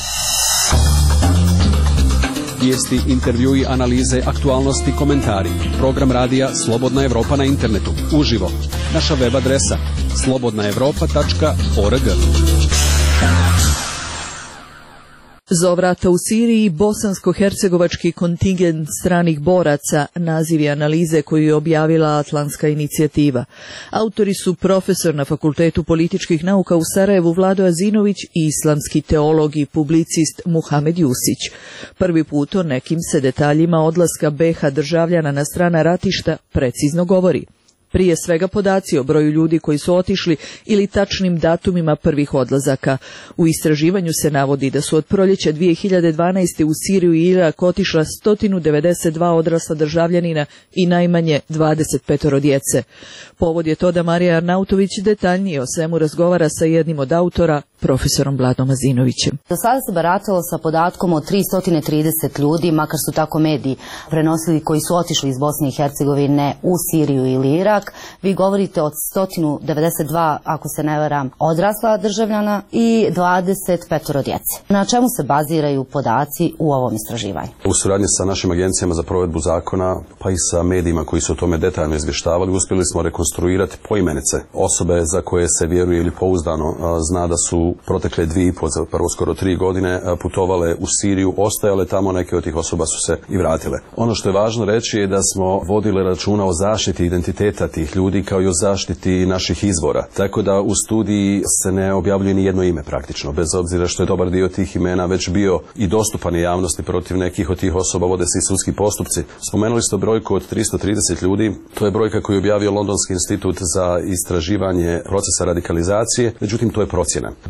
Vijesti, intervjui, analize, aktualnosti, komentari. Program radija Slobodna Evropa na internetu. Uživo. Naša web adresa slobodna evropa tačka org. Zovrata u Siriji bosansko-hercegovački kontingent stranih boraca, naziv je analize koju je objavila Atlantska inicijativa. Autori su profesor na Fakultetu političkih nauka u Sarajevu Vlado Azinović i islamski teolog i publicist Muhamed Jusić. Prvi put o nekim se detaljima odlaska be ha državljana na strana ratišta precizno govori. Prije svega podaci o broju ljudi koji su otišli ili tačnim datumima prvih odlazaka. U istraživanju se navodi da su od proljeća dvije hiljade dvanaeste. u Siriju i Irak otišla sto devedeset dva odrasla državljanina i najmanje dvadeset pet djece. Povod je to da Marija Arnautović detaljnije o svemu razgovara sa jednim od autora, profesorom Vladom Azinovićem. Do sada se baratalo sa podatkom od tristo trideset ljudi, makar su tako mediji prenosili, koji su otišli iz Bosne i Hercegovine u Siriju ili Irak. Vi govorite od sto devedeset dva, ako se ne varam, odrasla državljana i dvadeset pet djece. Na čemu se baziraju podaci u ovom istraživanju? U suradnji sa našim agencijama za provedbu zakona, pa i sa medijima koji su o tome detaljno izvještavali, uspjeli smo rekonstruirati poimenice osobe za koje se vjeruje ili pouzdano zna da su protekle dvije i po, prvo skoro tri godine putovale u Siriju, ostajale tamo, neke od tih osoba su se i vratile. Ono što je važno reći je da smo vodili računa o zaštiti identiteta tih ljudi kao i o zaštiti naših izvora. Tako da u studiji se ne objavljuje ni jedno ime praktično, bez obzira što je dobar dio tih imena već bio i dostupan javnosti. Protiv nekih od tih osoba vode se i sudski postupci. Spomenuli ste brojku od tristo trideset ljudi, to je brojka koju je objavio Londonski institut za istraživanje procesa radikalizacije, međutim to je procjena.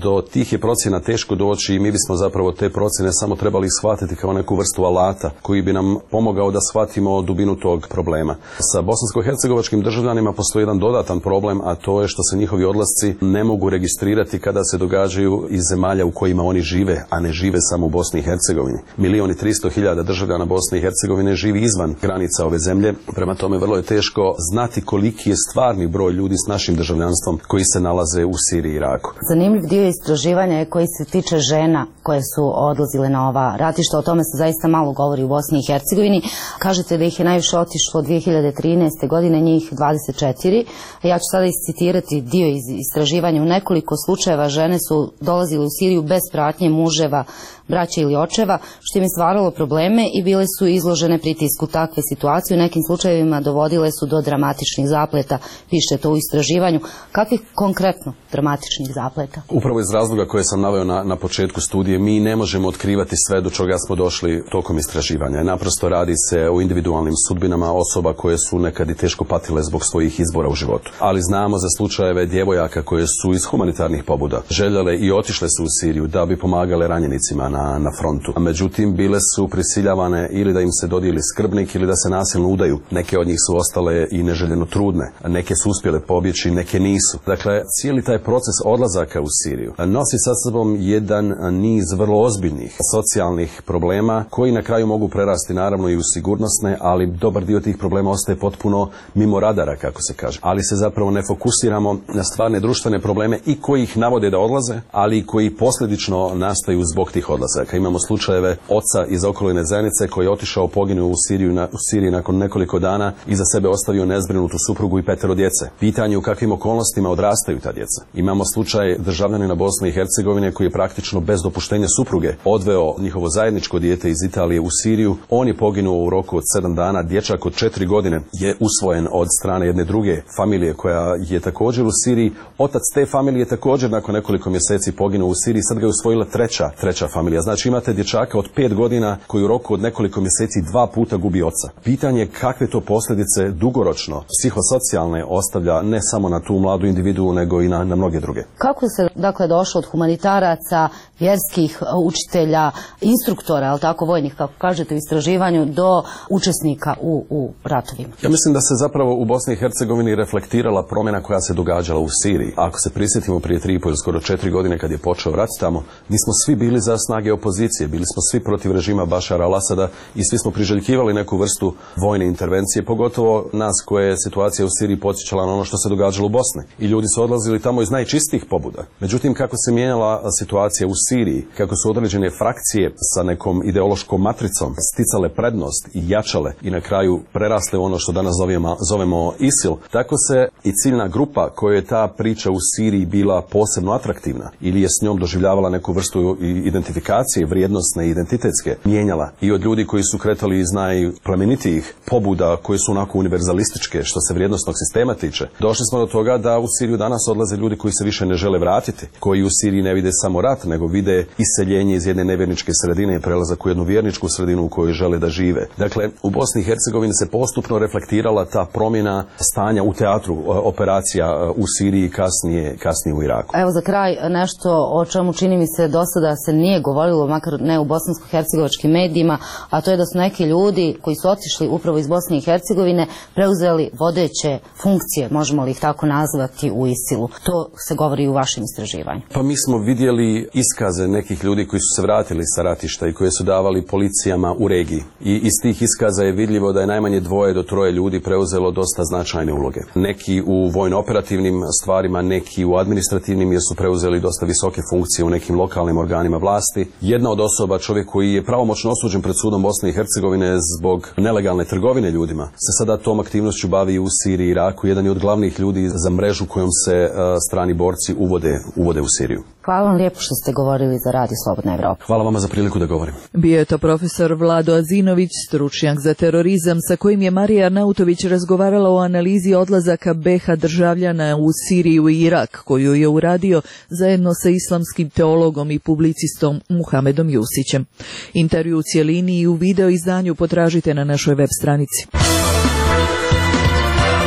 Do tih je procjena teško doći i mi bismo zapravo te procjene samo trebali shvatiti kao neku vrstu alata koji bi nam pomogao da shvatimo dubinu tog problema. Sa bosansko-hercegovačkim državljanima postoji jedan dodatan problem, a to je što se njihovi odlasci ne mogu registrirati kada se događaju iz zemalja u kojima oni žive, a ne žive samo u Bosni i Hercegovini. Milion i tristo hiljada državljana Bosne i Hercegovine živi izvan granica ove zemlje, prema tome vrlo je teško znati koliki je stvarni broj ljudi s našim državljanstvom koji se nalaze u Siriji i Iraku. Zanimljiv dio istraživanja je koji se tiče žena koje su odlazile na ova ratišta. O tome se zaista malo govori u Bosni i Hercegovini. Kažete da ih je najviše otišlo dvije hiljade trinaeste. godine, njih dvadeset četiri. Ja ću sada iscitirati dio iz istraživanja. U nekoliko slučajeva žene su dolazile u Siriju bez pratnje muževa, braća ili očeva, što im je stvaralo probleme i bile su izložene pritisku. Takve situacije u nekim slučajevima dovodile su do dramatičnih zapleta, piše to u istraživanju. Kakvih konkretno dramatičnih zapleta? Upravo iz razloga koje sam naveo na, na početku studije, mi ne možemo otkrivati sve do čega smo došli tokom istraživanja. Naprosto radi se o individualnim sudbinama osoba koje su nekad i teško patile zbog svojih izbora u životu. Ali znamo za slučajeve djevojaka koje su iz humanitarnih pobuda željele i otišle su u Siriju da bi pomagale ranjenicima na, na frontu. Međutim, bile su prisiljavane ili da im se dodijeli skrbnik ili da se nasilno udaju. Neke od njih su ostale i neželjeno trudne. Neke su uspjele pobjeći, neke nisu. Dakle, cijeli taj proces odlazaka u Siriju nosi sa sobom jedan niz vrlo ozbiljnih socijalnih problema koji na kraju mogu prerasti naravno i u sigurnosne, ali dobar dio tih problema ostaje potpuno mimo radara, kako se kaže. Ali se zapravo ne fokusiramo na stvarne društvene probleme i koji ih navode da odlaze, ali i koji posljedično nastaju zbog tih odlazaka. Imamo slučajeve oca iz okoline zajednice koji je otišao, poginuo u Siriju na, u Siriji nakon nekoliko dana i za sebe ostavio nezbrinutu suprugu i petero djece. Pitanje u kakvim okolnostima odrastaju ta djeca. Imamo slučaj državljanina Bosne i Hercegovine koji je praktično bez dopuštenja supruge odveo njihovo zajedničko dijete iz Italije u Siriju. On je poginuo u roku od sedam dana. Dječak od četiri godine je usvojen od strane jedne druge familije koja je također u Siriji. Otac te familije je također nakon nekoliko mjeseci poginuo u Siriji. Sad ga je usvojila treća, treća familija. Znači imate dječaka od pet godina koji u roku od nekoliko mjeseci dva puta gubi oca. Pitanje je kakve to posljedice dugoročno, psihosocijalne ostavlja ne samo na tu mladu individu nego i na, na mnoge druge. Kako se dakle došlo od humanitaraca, vjerskih učitelja, instruktora, ali tako vojnih, kako kažete u istraživanju, do učesnika u, u ratovima? Ja mislim da se zapravo u Bosni i Hercegovini reflektirala promjena koja se događala u Siriji. Ako se prisjetimo prije tri i pol, skoro četiri godine kad je počeo rat tamo, mi smo svi bili za snage opozicije, bili smo svi protiv režima Bašara al-Asada i svi smo priželjkivali neku vrstu vojne intervencije, pogotovo nas koje je situacija u Siriji podsjećala na ono što se događalo u Bosni. I ljudi su odlazili tamo iz najčistijih pobuda. Međutim, kako se mijenjala situacija u Siriji, kako su određene frakcije sa nekom ideološkom matricom sticale prednost i jačale i na kraju prerasle ono što danas zovemo, zovemo ISIL, tako se i ciljna grupa kojoj je ta priča u Siriji bila posebno atraktivna ili je s njom doživljavala neku vrstu identifikacije, vrijednosne i identitetske, mijenjala i od ljudi koji su kretali iz najplemenitijih pobuda koje su onako univerzalističke što se vrijednosnog sistema tiče. Došli smo do toga da u Siriju danas odlaze ljudi koji se više ne žele vratiti, koji u Siriji ne vide samo rat, nego vide iseljenje iz jedne nevjerničke sredine i prelazak u jednu vjerničku sredinu u kojoj žele da žive. Dakle, u Bosni i Hercegovini se postupno reflektirala ta promjena stanja u teatru operacija u Siriji i kasnije, kasnije u Iraku. Evo za kraj nešto o čemu čini mi se do sada se nije govorilo, makar ne u bosansko-hercegovačkim medijima, a to je da su neki ljudi koji su otišli upravo iz Bosne i Hercegovine preuzeli vodeće funkcije, možemo li ih tako nazvati, u ISIL-u. To se govori i u vašem istraživanju. Pa mi smo vidjeli iskaze nekih ljudi koji su se vratili sa ratišta i koje su davali policijama u regiji. I iz tih iskaza je vidljivo da je najmanje dvoje do troje ljudi preuzelo dosta značajne uloge. Neki u vojno-operativnim stvarima, neki u administrativnim jer su preuzeli dosta visoke funkcije u nekim lokalnim organima vlasti. Jedna od osoba, čovjek koji je pravomoćno osuđen pred sudom Bosne i Hercegovine zbog nelegalne trgovine ljudima, se sada tom aktivnošću bavi u Siriji i Iraku. Jedan je od glavnih ljudi za mrežu kojom se uh, strani borci uvode, uvode u Siriju. Hvala vam lijepo što ste govorili za Radio Slobodna Evropa. Hvala vama za priliku da govorim. Bio je to profesor Vlado Azinović, stručnjak za terorizam, sa kojim je Marija Arnautović razgovarala o analizi odlazaka be ha državljana u Siriju i Irak, koju je uradio zajedno sa islamskim teologom i publicistom Muhamedom Jusićem. Intervju u cijelini i u video izdanju potražite na našoj web stranici.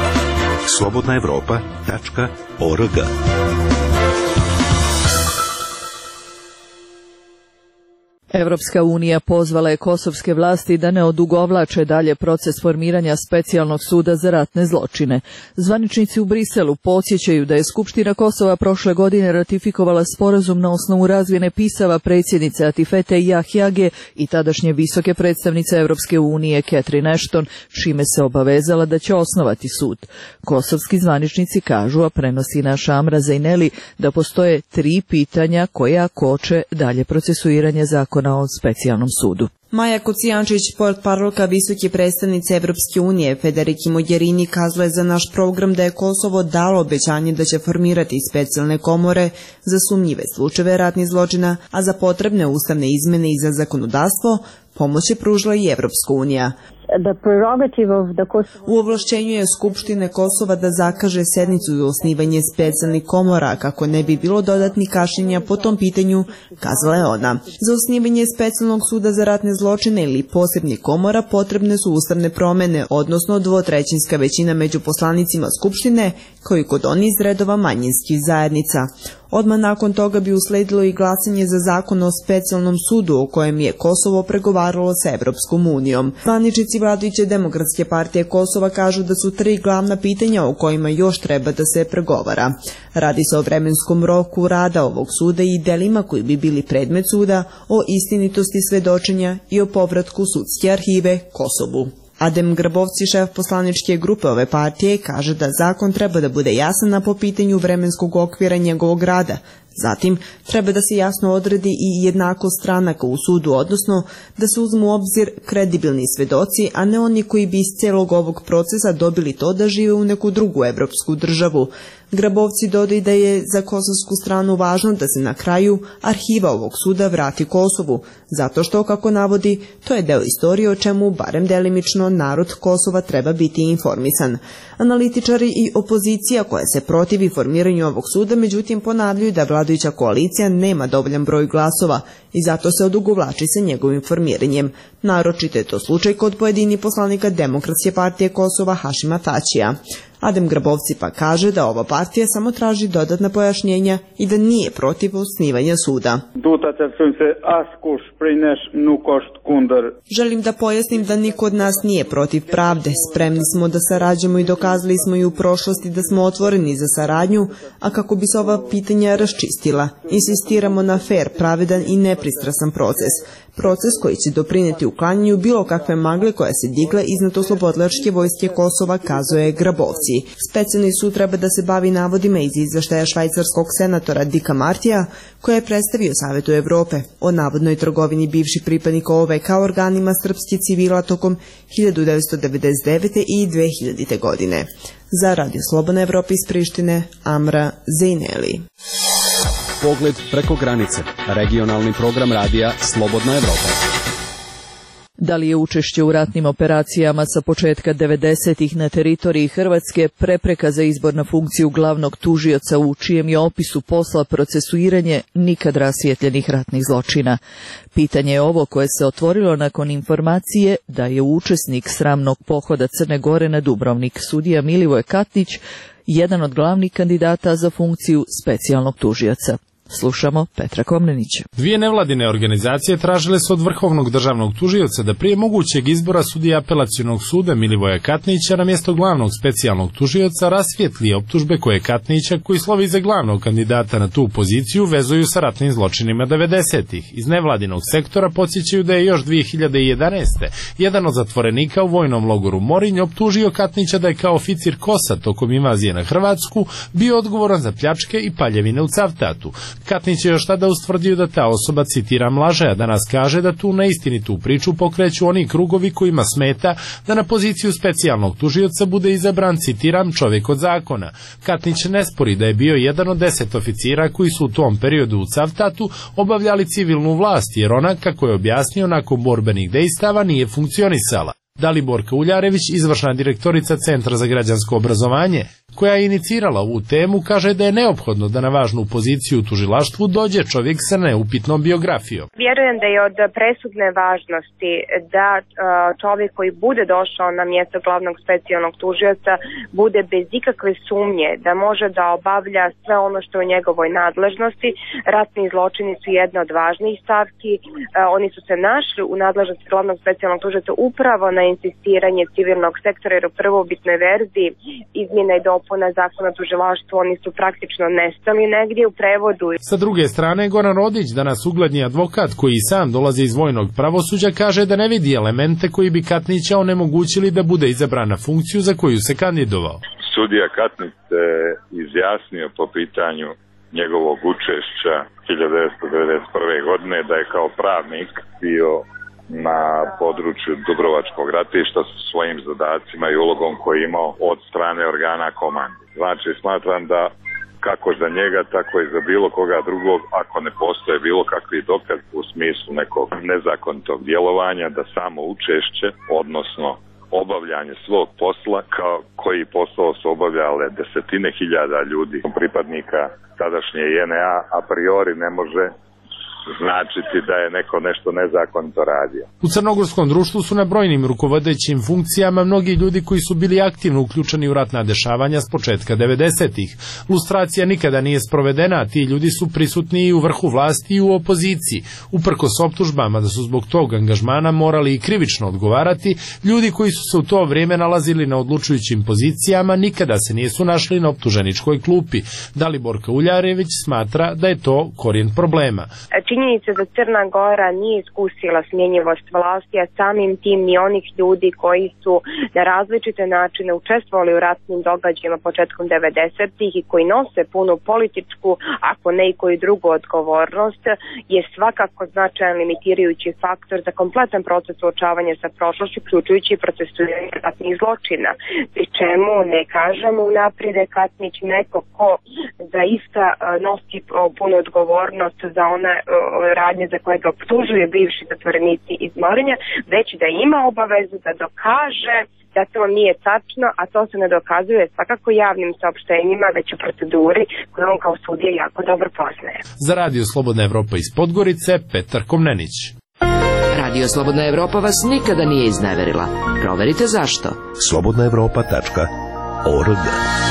slobodna evropa tačka org Evropska unija pozvala je kosovske vlasti da ne odugovlače dalje proces formiranja specijalnog suda za ratne zločine. Zvaničnici u Briselu podsjećaju da je Skupština Kosova prošle godine ratifikovala sporazum na osnovu razmjene pisava predsjednice Atifete Jahjage i tadašnje visoke predstavnice Evropske unije Catherine Ashton, čime se obavezala da će osnovati sud. Kosovski zvaničnici kažu, a prenosi naša Amra Zejneli, da postoje tri pitanja koja koče dalje procesuiranje zakona o specijalnom sudu. Maja Kocijančić, portparolka visoke predstavnice Evropske unije Federiki Mogherini, kazala je za naš program da je Kosovo dalo obećanje da će formirati specijalne komore za sumnjive slučajeve ratnih zločina, a za potrebne ustavne izmene i za zakonodavstvo pomoć je pružila i Evropska unija. U ovlašćenju je Skupštine Kosova da zakaže sednicu za osnivanje specijalnih komora kako ne bi bilo dodatnih kašnjenja po tom pitanju, kazala je ona. Za osnivanje specijalnog suda za ratne zločine ili posebnih komora potrebne su ustavne promene, odnosno dvotrećinska većina među poslanicima Skupštine, kao i kod onih iz redova manjinskih zajednica. Odmah nakon toga bi usledilo i glasanje za zakon o specijalnom sudu o kojem je Kosovo pregovaralo sa Evropskom unijom. Zvaničnici vladajuće Demokratske partije Kosova kažu da su tri glavna pitanja o kojima još treba da se pregovara. Radi se o vremenskom roku rada ovog suda i delima koji bi bili predmet suda, o istinitosti svedočenja i o povratku sudske arhive Kosovu. Adem Grabovci, šef poslaničke grupe ove partije, kaže da zakon treba da bude jasan po pitanju vremenskog okvira njegovog rada. Zatim, treba da se jasno odredi i jednakost stranaka u sudu, odnosno da se uzmu u obzir kredibilni svedoci, a ne oni koji bi iz celog ovog procesa dobili to da žive u neku drugu evropsku državu. Grabovci dodaju da je za kosovsku stranu važno da se na kraju arhiva ovog suda vrati Kosovu, zato što, kako navodi, to je deo istorije o čemu, barem delimično, narod Kosova treba biti informisan. Analitičari i opozicija koja se protivi formiranju ovog suda, međutim, ponavljaju da vladajuća koalicija nema dovoljan broj glasova i zato se odugovlači sa njegovim formiranjem. Naročito je to slučaj kod pojedinih poslanika Demokratske partije Kosova Hašima Tačija. Adem Grabovci pa kaže da ova partija samo traži dodatna pojašnjenja i da nije protiv osnivanja suda. Želim da pojasnim da niko od nas nije protiv pravde. Spremni smo da sarađujemo i dokazali smo i u prošlosti da smo otvoreni za saradnju, a kako bi se ova pitanja raščistila. Insistiramo na fer, pravedan i nepristrasan proces. Proces koji će doprineti uklanjanju bilo kakve magle koja se digla iznad oslobodilačke vojske Kosova, kazuje Grabovci. Specijalni sud treba da se bavi navodima iz izveštaja švajcarskog senatora Dika Martija, koja je predstavio Savetu Evrope o navodnoj trgovini bivših pripadnika O V K organima srpskih civila tokom hiljadu devetsto devedeset devete i dve hiljadite. godine. Za Radio Slobodna Evropa iz Prištine, Amra Zejneli. Pogled preko granice. Regionalni program radija Slobodna Evropa. Da li je učešće u ratnim operacijama sa početka devedesetih na teritoriji Hrvatske prepreka za izbor na funkciju glavnog tužioca u čijem je opisu posla procesuiranje nikad rasvijetljenih ratnih zločina? Pitanje je ovo koje se otvorilo nakon informacije da je učesnik sramnog pohoda Crne Gore na Dubrovnik, sudija Milivoje Katnić, jedan od glavnih kandidata za funkciju specijalnog tužioca. Slušamo Petra Komnenića. Dvije nevladine organizacije tražile su od vrhovnog državnog tužioca da prije mogućeg izbora sudije apelacionog suda Milivoja Katnića na mjesto glavnog specijalnog tužioca rasvijetli optužbe koje Katnića, koji slovi za glavnog kandidata na tu poziciju, vezuju sa ratnim zločinima devedesetih. Iz nevladinog sektora podsjećaju da je još dvije hiljade jedanaeste. jedan od zatvorenika u vojnom logoru Morinj optužio Katnića da je kao oficir KOS-a tokom invazije na Hrvatsku bio odgovoran za pljačke i paljevine u Cavtatu. Katnić je još tada ustvrdio da ta osoba, citiram, laže, a danas kaže da tu neistinitu priču pokreću oni krugovi kojima smeta da na poziciju specijalnog tužioca bude izabran, citiram, čovjek od zakona. Katnić ne spori da je bio jedan od deset oficira koji su u tom periodu u Cavtatu obavljali civilnu vlast, jer ona, kako je objasnio, nakon borbenih dejstava nije funkcionisala. Daliborka Uljarević, izvršna direktorica Centra za građansko obrazovanje, koja je inicirala ovu temu, kaže da je neophodno da na važnu poziciju u tužilaštvu dođe čovjek sa neupitnom biografijom. Vjerujem da je od presudne važnosti da čovjek koji bude došao na mjesto glavnog specijalnog tužioca bude bez ikakve sumnje da može da obavlja sve ono što je u njegovoj nadležnosti. Ratni zločini su jedna od važnijih stavki. Oni su se našli u nadležnosti glavnog specijalnog tužioca upravo na insistiranje civilnog sektora, jer u prvobitnoj verziji izmjena i dopuna zakona o tužilaštvu oni su praktično nestali negdje u prevodu. Sa druge strane, Goran Rodić, danas ugledni advokat koji sam dolazi iz vojnog pravosuđa, kaže da ne vidi elemente koji bi Katnića onemogućili da bude izabran na funkciju za koju se kandidovao. Sudija Katnić se izjasnio po pitanju njegovog učešća hiljadu devetsto devedeset prve. godine da je kao pravnik bio na području Dubrovačkog ratišta sa svojim zadacima i ulogom koji je imao od strane organa komande. Znači, smatram da kako za njega, tako i za bilo koga drugog, ako ne postoje bilo kakvi dokaz u smislu nekog nezakonitog djelovanja, da samo učešće, odnosno obavljanje svog posla, kao koji posao su obavljale desetine hiljada ljudi, pripadnika tadašnje J N A, a priori ne može značiti da je neko nešto nezakonito radio. U crnogorskom društvu su na brojnim rukovodećim funkcijama mnogi ljudi koji su bili aktivno uključeni u ratna dešavanja s početka devedesetih. Lustracija nikada nije sprovedena, a ti ljudi su prisutni i u vrhu vlasti i u opoziciji. Uprkos optužbama da su zbog tog angažmana morali i krivično odgovarati, ljudi koji su se u to vrijeme nalazili na odlučujućim pozicijama nikada se nisu našli na optuženičkoj klupi. Daliborka Uljarević smatra da je to korijen problema. Činjenica da Crna Gora nije iskusila smjenjivost vlasti, a samim tim ni onih ljudi koji su na različite načine učestvovali u ratnim događajima početkom devedesetih i koji nose punu političku, ako ne i koju drugu odgovornost, je svakako značajan limitirajući faktor za kompletan proces suočavanja sa prošlošću, uključujući i procesuiranje ratnih zločina. Pri čemu ne kažemo unaprijed da je Katnić neko ko zaista nosi punu odgovornost za one radnje za koje ga optužuje bivši zatvorenici iz Morinja, već da ima obavezu da dokaže da to nije tačno, a to se ne dokazuje svakako javnim saopštenjima, već u proceduri koju on kao sudija jako dobro poznaje. Za Radio Slobodna Evropa iz Podgorice, Petar Komnenić. Radio Slobodna Evropa vas nikada nije izneverila. Proverite zašto. slobodna evropa tačka org.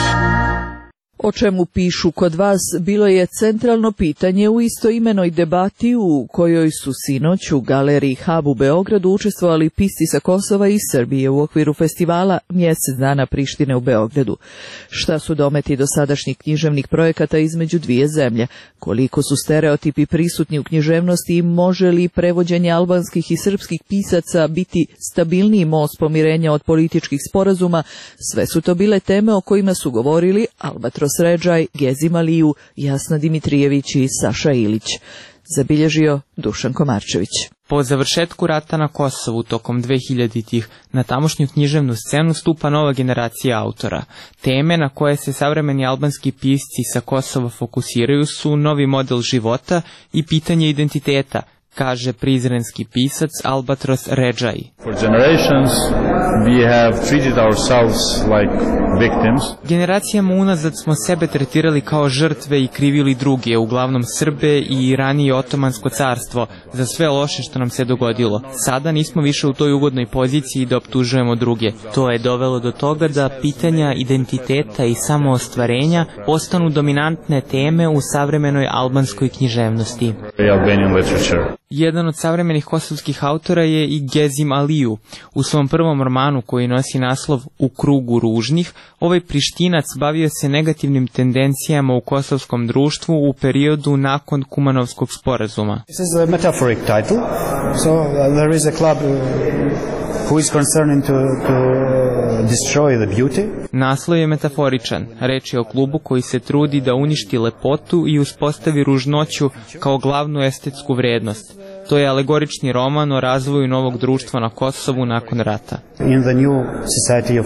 O čemu pišu kod vas bilo je centralno pitanje u istoimenoj debati u kojoj su sinoć u galeriji Hub u Beogradu učestvovali pisci sa Kosova i Srbije u okviru festivala Mjesec dana Prištine u Beogradu. Šta su dometi dosadašnjih književnih projekata između dvije zemlje? Koliko su stereotipi prisutni u književnosti i može li prevođenje albanskih i srpskih pisaca biti stabilniji most pomirenja od političkih sporazuma? Sve su to bile teme o kojima su govorili Albatros Redžaj, Gezim Aliju, Jasna Dimitrijević i Saša Ilić. Zabilježio Dušan Komarčević. Po završetku rata na Kosovu tokom dvehiljaditih na tamošnju književnu scenu stupa nova generacija autora. Teme na koje se savremeni albanski pisci sa Kosova fokusiraju su novi model života i pitanje identiteta, kaže prizrenski pisac Albatros Redžaj. For generations we have treated ourselves like victims. Generacijama unazad smo sebe tretirali kao žrtve i krivili druge, uglavnom Srbe i ranije Otomansko carstvo, za sve loše što nam se dogodilo. Sada nismo više u toj ugodnoj poziciji da optužujemo druge. To je dovelo do toga da pitanja identiteta i samoostvarenja postanu dominantne teme u savremenoj albanskoj književnosti. Albanian literature. Jedan od savremenih kosovskih autora je i Gezim Aliju. U svom prvom romanu koji nosi naslov U krugu ružnih, ovaj Prištinac bavio se negativnim tendencijama u kosovskom društvu u periodu nakon Kumanovskog sporazuma. This is a metaphoric title. So uh, there is a club uh, who is concerned to, to destroy the beauty. Naslov je metaforičan. Reč je o klubu koji se trudi da uništi lepotu i uspostavi ružnoću kao glavnu estetsku vrednost. To je alegorični roman o razvoju novog društva na Kosovu nakon rata. In the new society of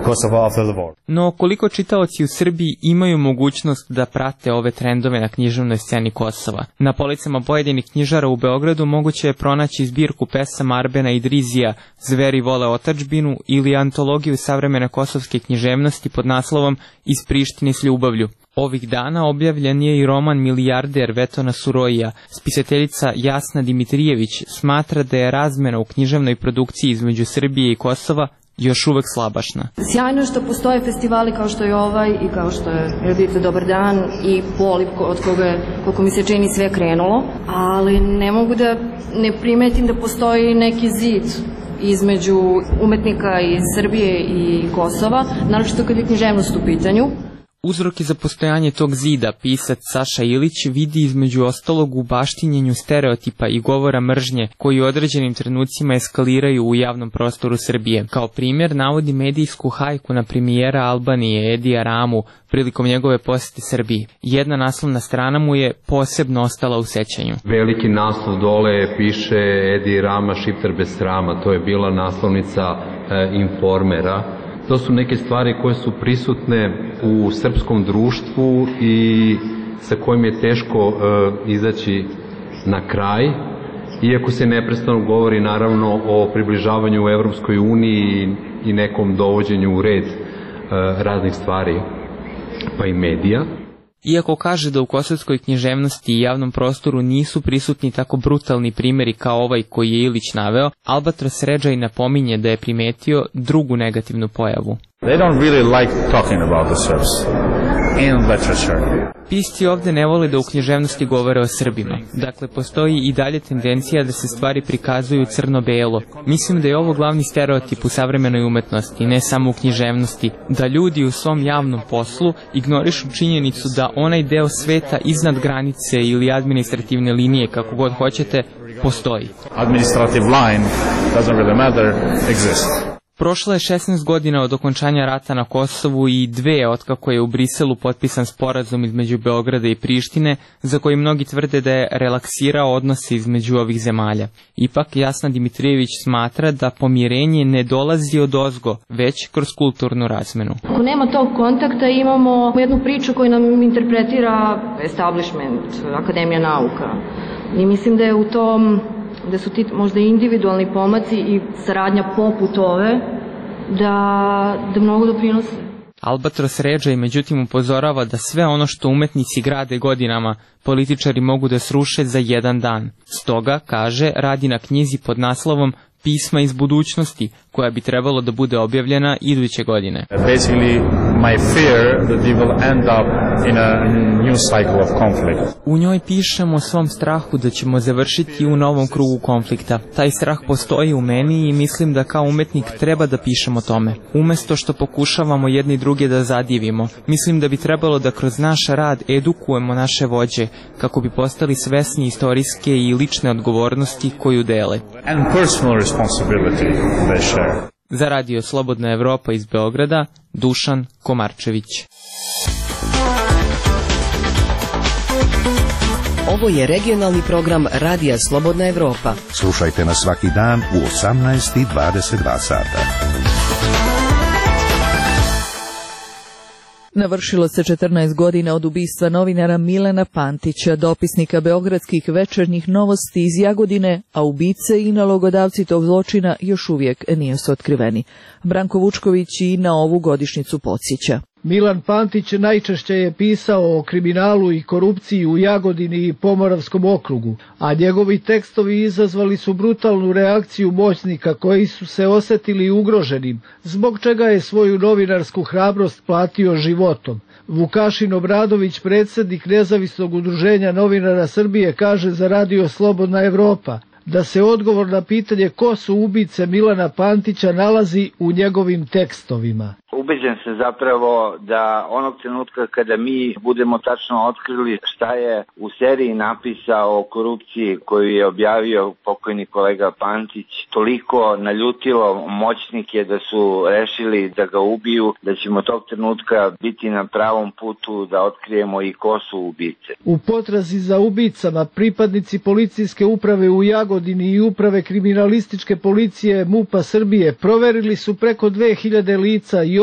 Kosovo after the war. No, koliko čitaoci u Srbiji imaju mogućnost da prate ove trendove na književnoj sceni Kosova? Na policama pojedinih knjižara u Beogradu moguće je pronaći zbirku pesama Arbena Idrizija Zveri vole otadžbinu ili antologiju savremene kosovske književnosti pod naslovom Iz Prištine s ljubavlju. Ovih dana objavljen je i roman Milijarder Vetona Surojija. Spisateljica Jasna Dimitrijević smatra da je razmena u književnoj produkciji između Srbije i Kosova još uvek slabašna. Sjajno je što postoje festivali kao što je ovaj i kao što je Redite Dobar dan i Poliv od koga je, koliko mi se čini, sve krenulo, ali ne mogu da ne primetim da postoji neki zid između umetnika iz Srbije i Kosova, naročito kad je književnost u pitanju. Uzroki za postojanje tog zida pisac Saša Ilić vidi između ostalog u baštinjenju stereotipa i govora mržnje koji u određenim trenucima eskaliraju u javnom prostoru Srbije. Kao primjer navodi medijsku hajku na premijera Albanije Edija Ramu prilikom njegove posete Srbiji. Jedna naslovna strana mu je posebno ostala u sećanju. Veliki naslov dole piše Edi Rama šiptar bez srama, to je bila naslovnica e, Informera. To su neke stvari koje su prisutne u srpskom društvu i sa kojim je teško e, izaći na kraj, iako se neprestano govori naravno o približavanju u Evropskoj uniji i nekom dovođenju u red e, raznih stvari, pa i medija. Iako kaže da u kosovskoj književnosti i javnom prostoru nisu prisutni tako brutalni primjeri kao ovaj koji je Ilić naveo, Albatros Redžaj napominje da je primetio drugu negativnu pojavu. They don't really like talking about the Serbs in literature. Pisci ovde ne vole da u književnosti govore o Srbima. Dakle, postoji i dalje tendencija da se stvari prikazuju crno-belo. Mislim da je ovo glavni stereotip u savremenoj umetnosti, ne samo u književnosti, da ljudi u svom javnom poslu ignorišu činjenicu da onaj deo sveta iznad granice ili administrativne linije, kako god hoćete, postoji. Administrative line, doesn't really matter, exists. Prošlo je šesnaest godina od okončanja rata na Kosovu i dve otkako je u Briselu potpisan sporazum između Beograda i Prištine, za koji mnogi tvrde da je relaksirao odnose između ovih zemalja. Ipak Jasna Dimitrijević smatra da pomirenje ne dolazi od ozgo, već kroz kulturnu razmenu. Ako nema tog kontakta, imamo jednu priču koju nam interpretira establishment, Akademija nauka. I mislim da je u tom da su ti možda individualni pomaci i saradnja poput ove, da, da mnogo doprinose. Albatros Redžaj međutim upozorava da sve ono što umetnici grade godinama, političari mogu da sruše za jedan dan. Stoga, kaže, radi na knjizi pod naslovom Pisma iz budućnosti, koja bi trebalo da bude objavljena iduće godine. Basically, my fear that they will end up in a new cycle of conflict. U njoj pišemo o svom strahu da ćemo završiti u novom krugu konflikta. Taj strah postoji u meni i mislim da kao umetnik treba da pišemo o tome. Umesto što pokušavamo jedni druge da zadivimo, mislim da bi trebalo da kroz naš rad edukujemo naše vođe, kako bi postali svesni istorijske i lične odgovornosti koju dele. And personal responsibility they share. Za radio Slobodna Evropa iz Beograda, Dušan Komarčević. Ovo je regionalni program Radija Slobodna Evropa. Slušajte nas svaki dan u osamnaest i dvadeset dva sata. Navršilo se četrnaest godina od ubistva novinara Milana Pantića, dopisnika beogradskih večernjih novosti iz Jagodine, a ubice i nalogodavci tog zločina još uvijek nisu otkriveni. Branko Vučković i na ovu godišnjicu podsjeća. Milan Pantić najčešće je pisao o kriminalu i korupciji u Jagodini i Pomoravskom okrugu, a njegovi tekstovi izazvali su brutalnu reakciju moćnika koji su se osetili ugroženim, zbog čega je svoju novinarsku hrabrost platio životom. Vukašin Obradović, predsjednik Nezavisnog udruženja novinara Srbije, kaže za radio Slobodna Evropa da se odgovor na pitanje ko su ubice Milana Pantića nalazi u njegovim tekstovima. Ubeđen se zapravo da onog trenutka kada mi budemo tačno otkrili šta je u seriji napisao o korupciji koju je objavio pokojni kolega Pantić, toliko naljutilo moćnike da su rešili da ga ubiju, da ćemo tog trenutka biti na pravom putu da otkrijemo i ko su ubice. U potrazi za ubicama pripadnici policijske uprave u Jagodini i uprave kriminalističke policije MUP-a Srbije proverili su preko dve hiljade lica i objavili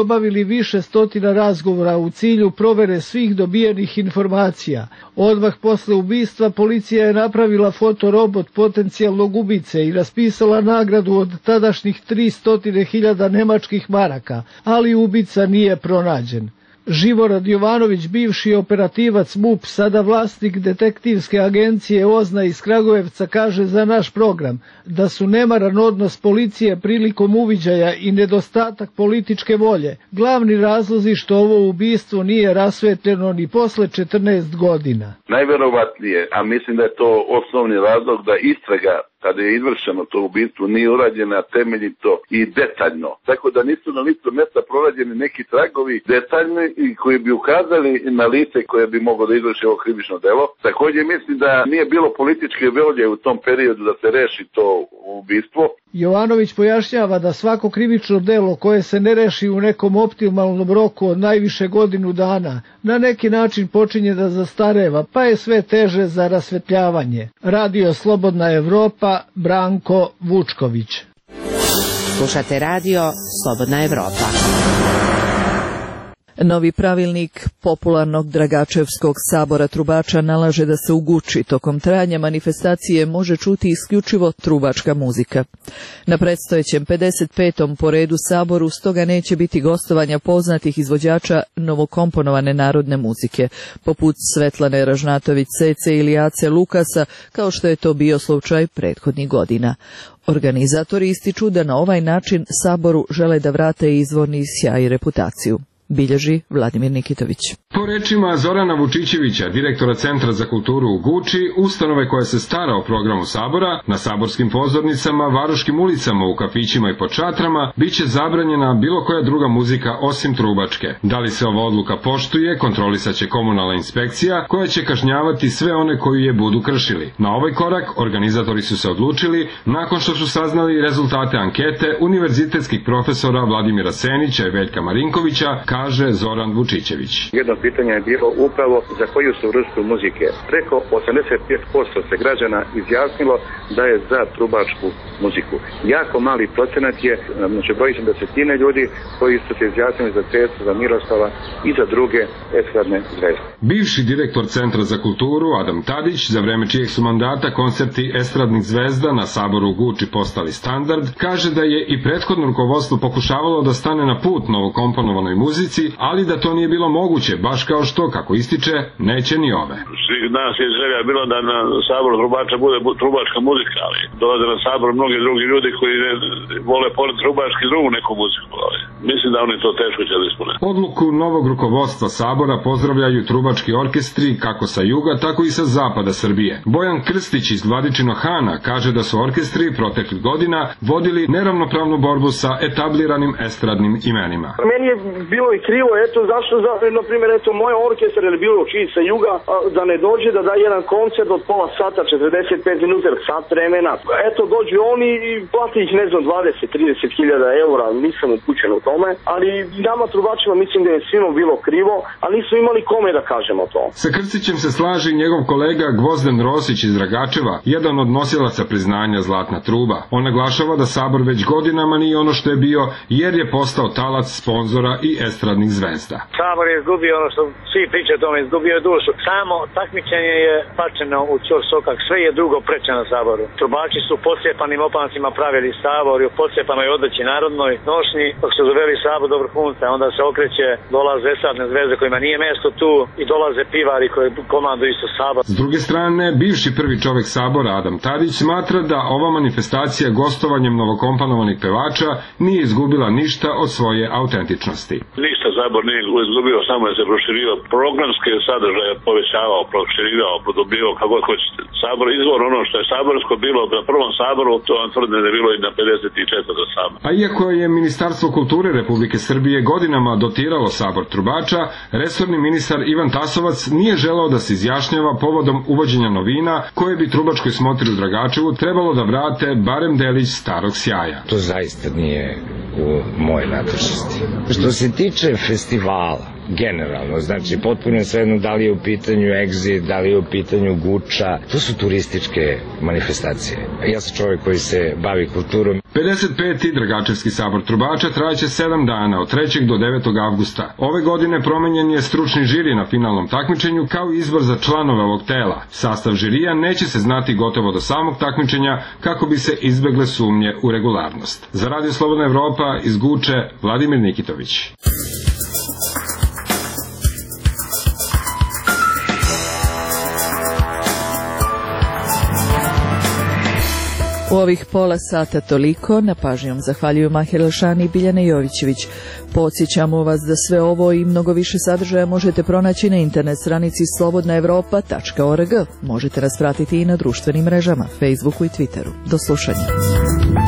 obavili više stotina razgovora u cilju provere svih dobijenih informacija. Odmah posle ubistva policija je napravila fotorobot potencijalnog ubice i raspisala nagradu od tadašnjih tristo hiljada nemačkih maraka, ali ubica nije pronađen. Živorad Jovanović, bivši operativac M U P, sada vlasnik detektivske agencije Ozna iz Kragujevca, kaže za naš program da su nemaran odnos policije prilikom uviđaja i nedostatak političke volje glavni razlozi što ovo ubistvo nije rasvetljeno ni posle četrnaest godina. Najverovatnije, a mislim da je to osnovni razlog, da istraga kada je izvršeno to ubistvo nije urađena temeljito i detaljno. Tako da nisu na licu mesta pronađeni neki tragovi detaljni i koji bi ukazali na lice koje bi moglo da izvrši ovo krivično delo. Također mislim da nije bilo političke volje u tom periodu da se reši to ubistvo. Jovanović pojašnjava da svako krivično delo koje se ne reši u nekom optimalnom roku od najviše godinu dana na neki način počinje da zastareva, pa je sve teže za rasvetljavanje. Radio Slobodna Evropa, Branko Vučković. Slušate radio Slobodna Evropa. Novi pravilnik popularnog Dragačevskog sabora trubača nalaže da se u Guči tokom trajanja manifestacije može čuti isključivo trubačka muzika. Na predstojećem pedeset petom po redu saboru stoga neće biti gostovanja poznatih izvođača novokomponovane narodne muzike, poput Svetlane Ražnatović-Cece ili Ace Lukasa, kao što je to bio slučaj prethodnih godina. Organizatori ističu da na ovaj način saboru žele da vrate izvorni sjaj i reputaciju. Bilježi Vladimir Nikitović. Po rečima Zorana Vučićevića, direktora Centra za kulturu u Guči, ustanove koja se stara o programu sabora, na saborskim pozornicama, varoškim ulicama, u kafićima i pod šatrama, bit će zabranjena bilo koja druga muzika osim trubačke. Da li se ova odluka poštuje, kontrolisat će komunalna inspekcija, koja će kažnjavati sve one koji je budu kršili. Na ovaj korak organizatori su se odlučili nakon što su saznali rezultate ankete univerzitetskih profesora Vladimira Senića i Veljka Marinkovića, kaže Zoran Vučićević. Jedno pitanje je bilo upravo za koju su vrstu muzike. Preko osamdeset pet posto se građana izjasnilo da je za trubačku muziku. Jako mali procenat je, znači broji se desetine ljudi koji su se izjasnili za Cecu, za Miroslava i za druge estradne zvezde. Bivši direktor Centra za kulturu Adam Tadić, za vreme čijeg su mandata koncerti estradnih zvezda na saboru u Guči postali standard, kaže da je i prethodno rukovodstvo pokušavalo da stane na put novokomponovanoj muzici, ali da to nije bilo moguće, baš kao što, kako ističe, neće ni ove. Svih nas je želja bilo da na saboru trubača bude trubačka muzika, ali dolaze na sabor mnogi drugi ljudi koji ne vole pored trubački drugu neku muziku, ali mislim da oni to teško će da ispune. Odluku novog rukovodstva sabora pozdravljaju trubački orkestri kako sa juga, tako i sa zapada Srbije. Bojan Krstić iz Vladičinog Hana kaže da su orkestri proteklih godina vodili neravnopravnu borbu sa etabliranim estradnim imenima. Meni je bilo i krivo, eto zašto, za, na primjer, eto moj orkestar ili bilo čiji sa juga, a, da ne dođe da da jedan koncert od pola sata, četrdeset pet minuta, sat vremena. Eto dođu oni i plati ih, ne znam, dvadeset do trideset hiljada eura, nisam upućen u tome, ali nama trubačima mislim da je svima bilo krivo, a nismo imali kome da kažemo to. Sa Krstićem se slaže i njegov kolega Gvozden Rosić iz Dragačeva, jedan od nosilaca priznanja Zlatna truba. On naglašava da sabor već godinama nije ono što je bio, jer je postao talac sponzora i estradnih zvezda. Sabor je izgubio ono što svi pričaju o tome, izgubio je dušu. Samo takmičenje je pačeno u ćor sokak, sve je drugo preče na saboru. Trubači su posjepanim opancima pravili sabor i u posjepanoj odeći narodnoj nošnji, dok su doveli sabor do vrhunca, onda se okreće, dolaze estradne zvezde kojima nije mesto tu i dolaze pivari koji komanduju isto sabor. S druge strane, bivši prvi čovek sabora Adam Tadić smatra da ova manifestacija gostovanjem novokomponovanih pevača nije izgubila ništa od svoje autentičnosti. Ništa sabor nije izgubio, samo je se proširio, programske sadržaje povećavao, proširivao, podobivao, kako hoćete. Sabor izvor, ono što je saborsko bilo na prvom saboru, to vam tvrde da je bilo i na pedeset četvrtom saboru. A iako je Ministarstvo kulture Republike Srbije godinama dotiralo sabor trubača, resorni ministar Ivan Tasovac nije želeo da se izjašnjava povodom uvođenja novina koje bi trubačkoj smotri u Dragačevu trebalo da vrate barem delić starog sjaja. To zaista nije u moje nadležnosti. Što se tiče festivala, generalno, znači potpuno je svejedno da li je u pitanju Exit, da li je u pitanju Guča, to su turističke manifestacije. Ja sam čovjek koji se bavi kulturom. pedeset peti Dragačevski sabor trubača trajaće sedam dana, od trećeg do devetog avgusta. Ove godine promenjen je stručni žiri na finalnom takmičenju, kao i izbor za članove ovog tela. Sastav žirija neće se znati gotovo do samog takmičenja, kako bi se izbegle sumnje u regularnost. Za Radio Slobodna Evropa iz Guče, Vladimir Nikitović. U ovih pola sata toliko, na pažnjom zahvaljuju Mahir Elšani i Biljana Jovićević. Podsjećamo vas da sve ovo i mnogo više sadržaja možete pronaći na internet stranici slobodna evropa tačka org. Možete nas pratiti i na društvenim mrežama, Facebooku i Twitteru. Do slušanja.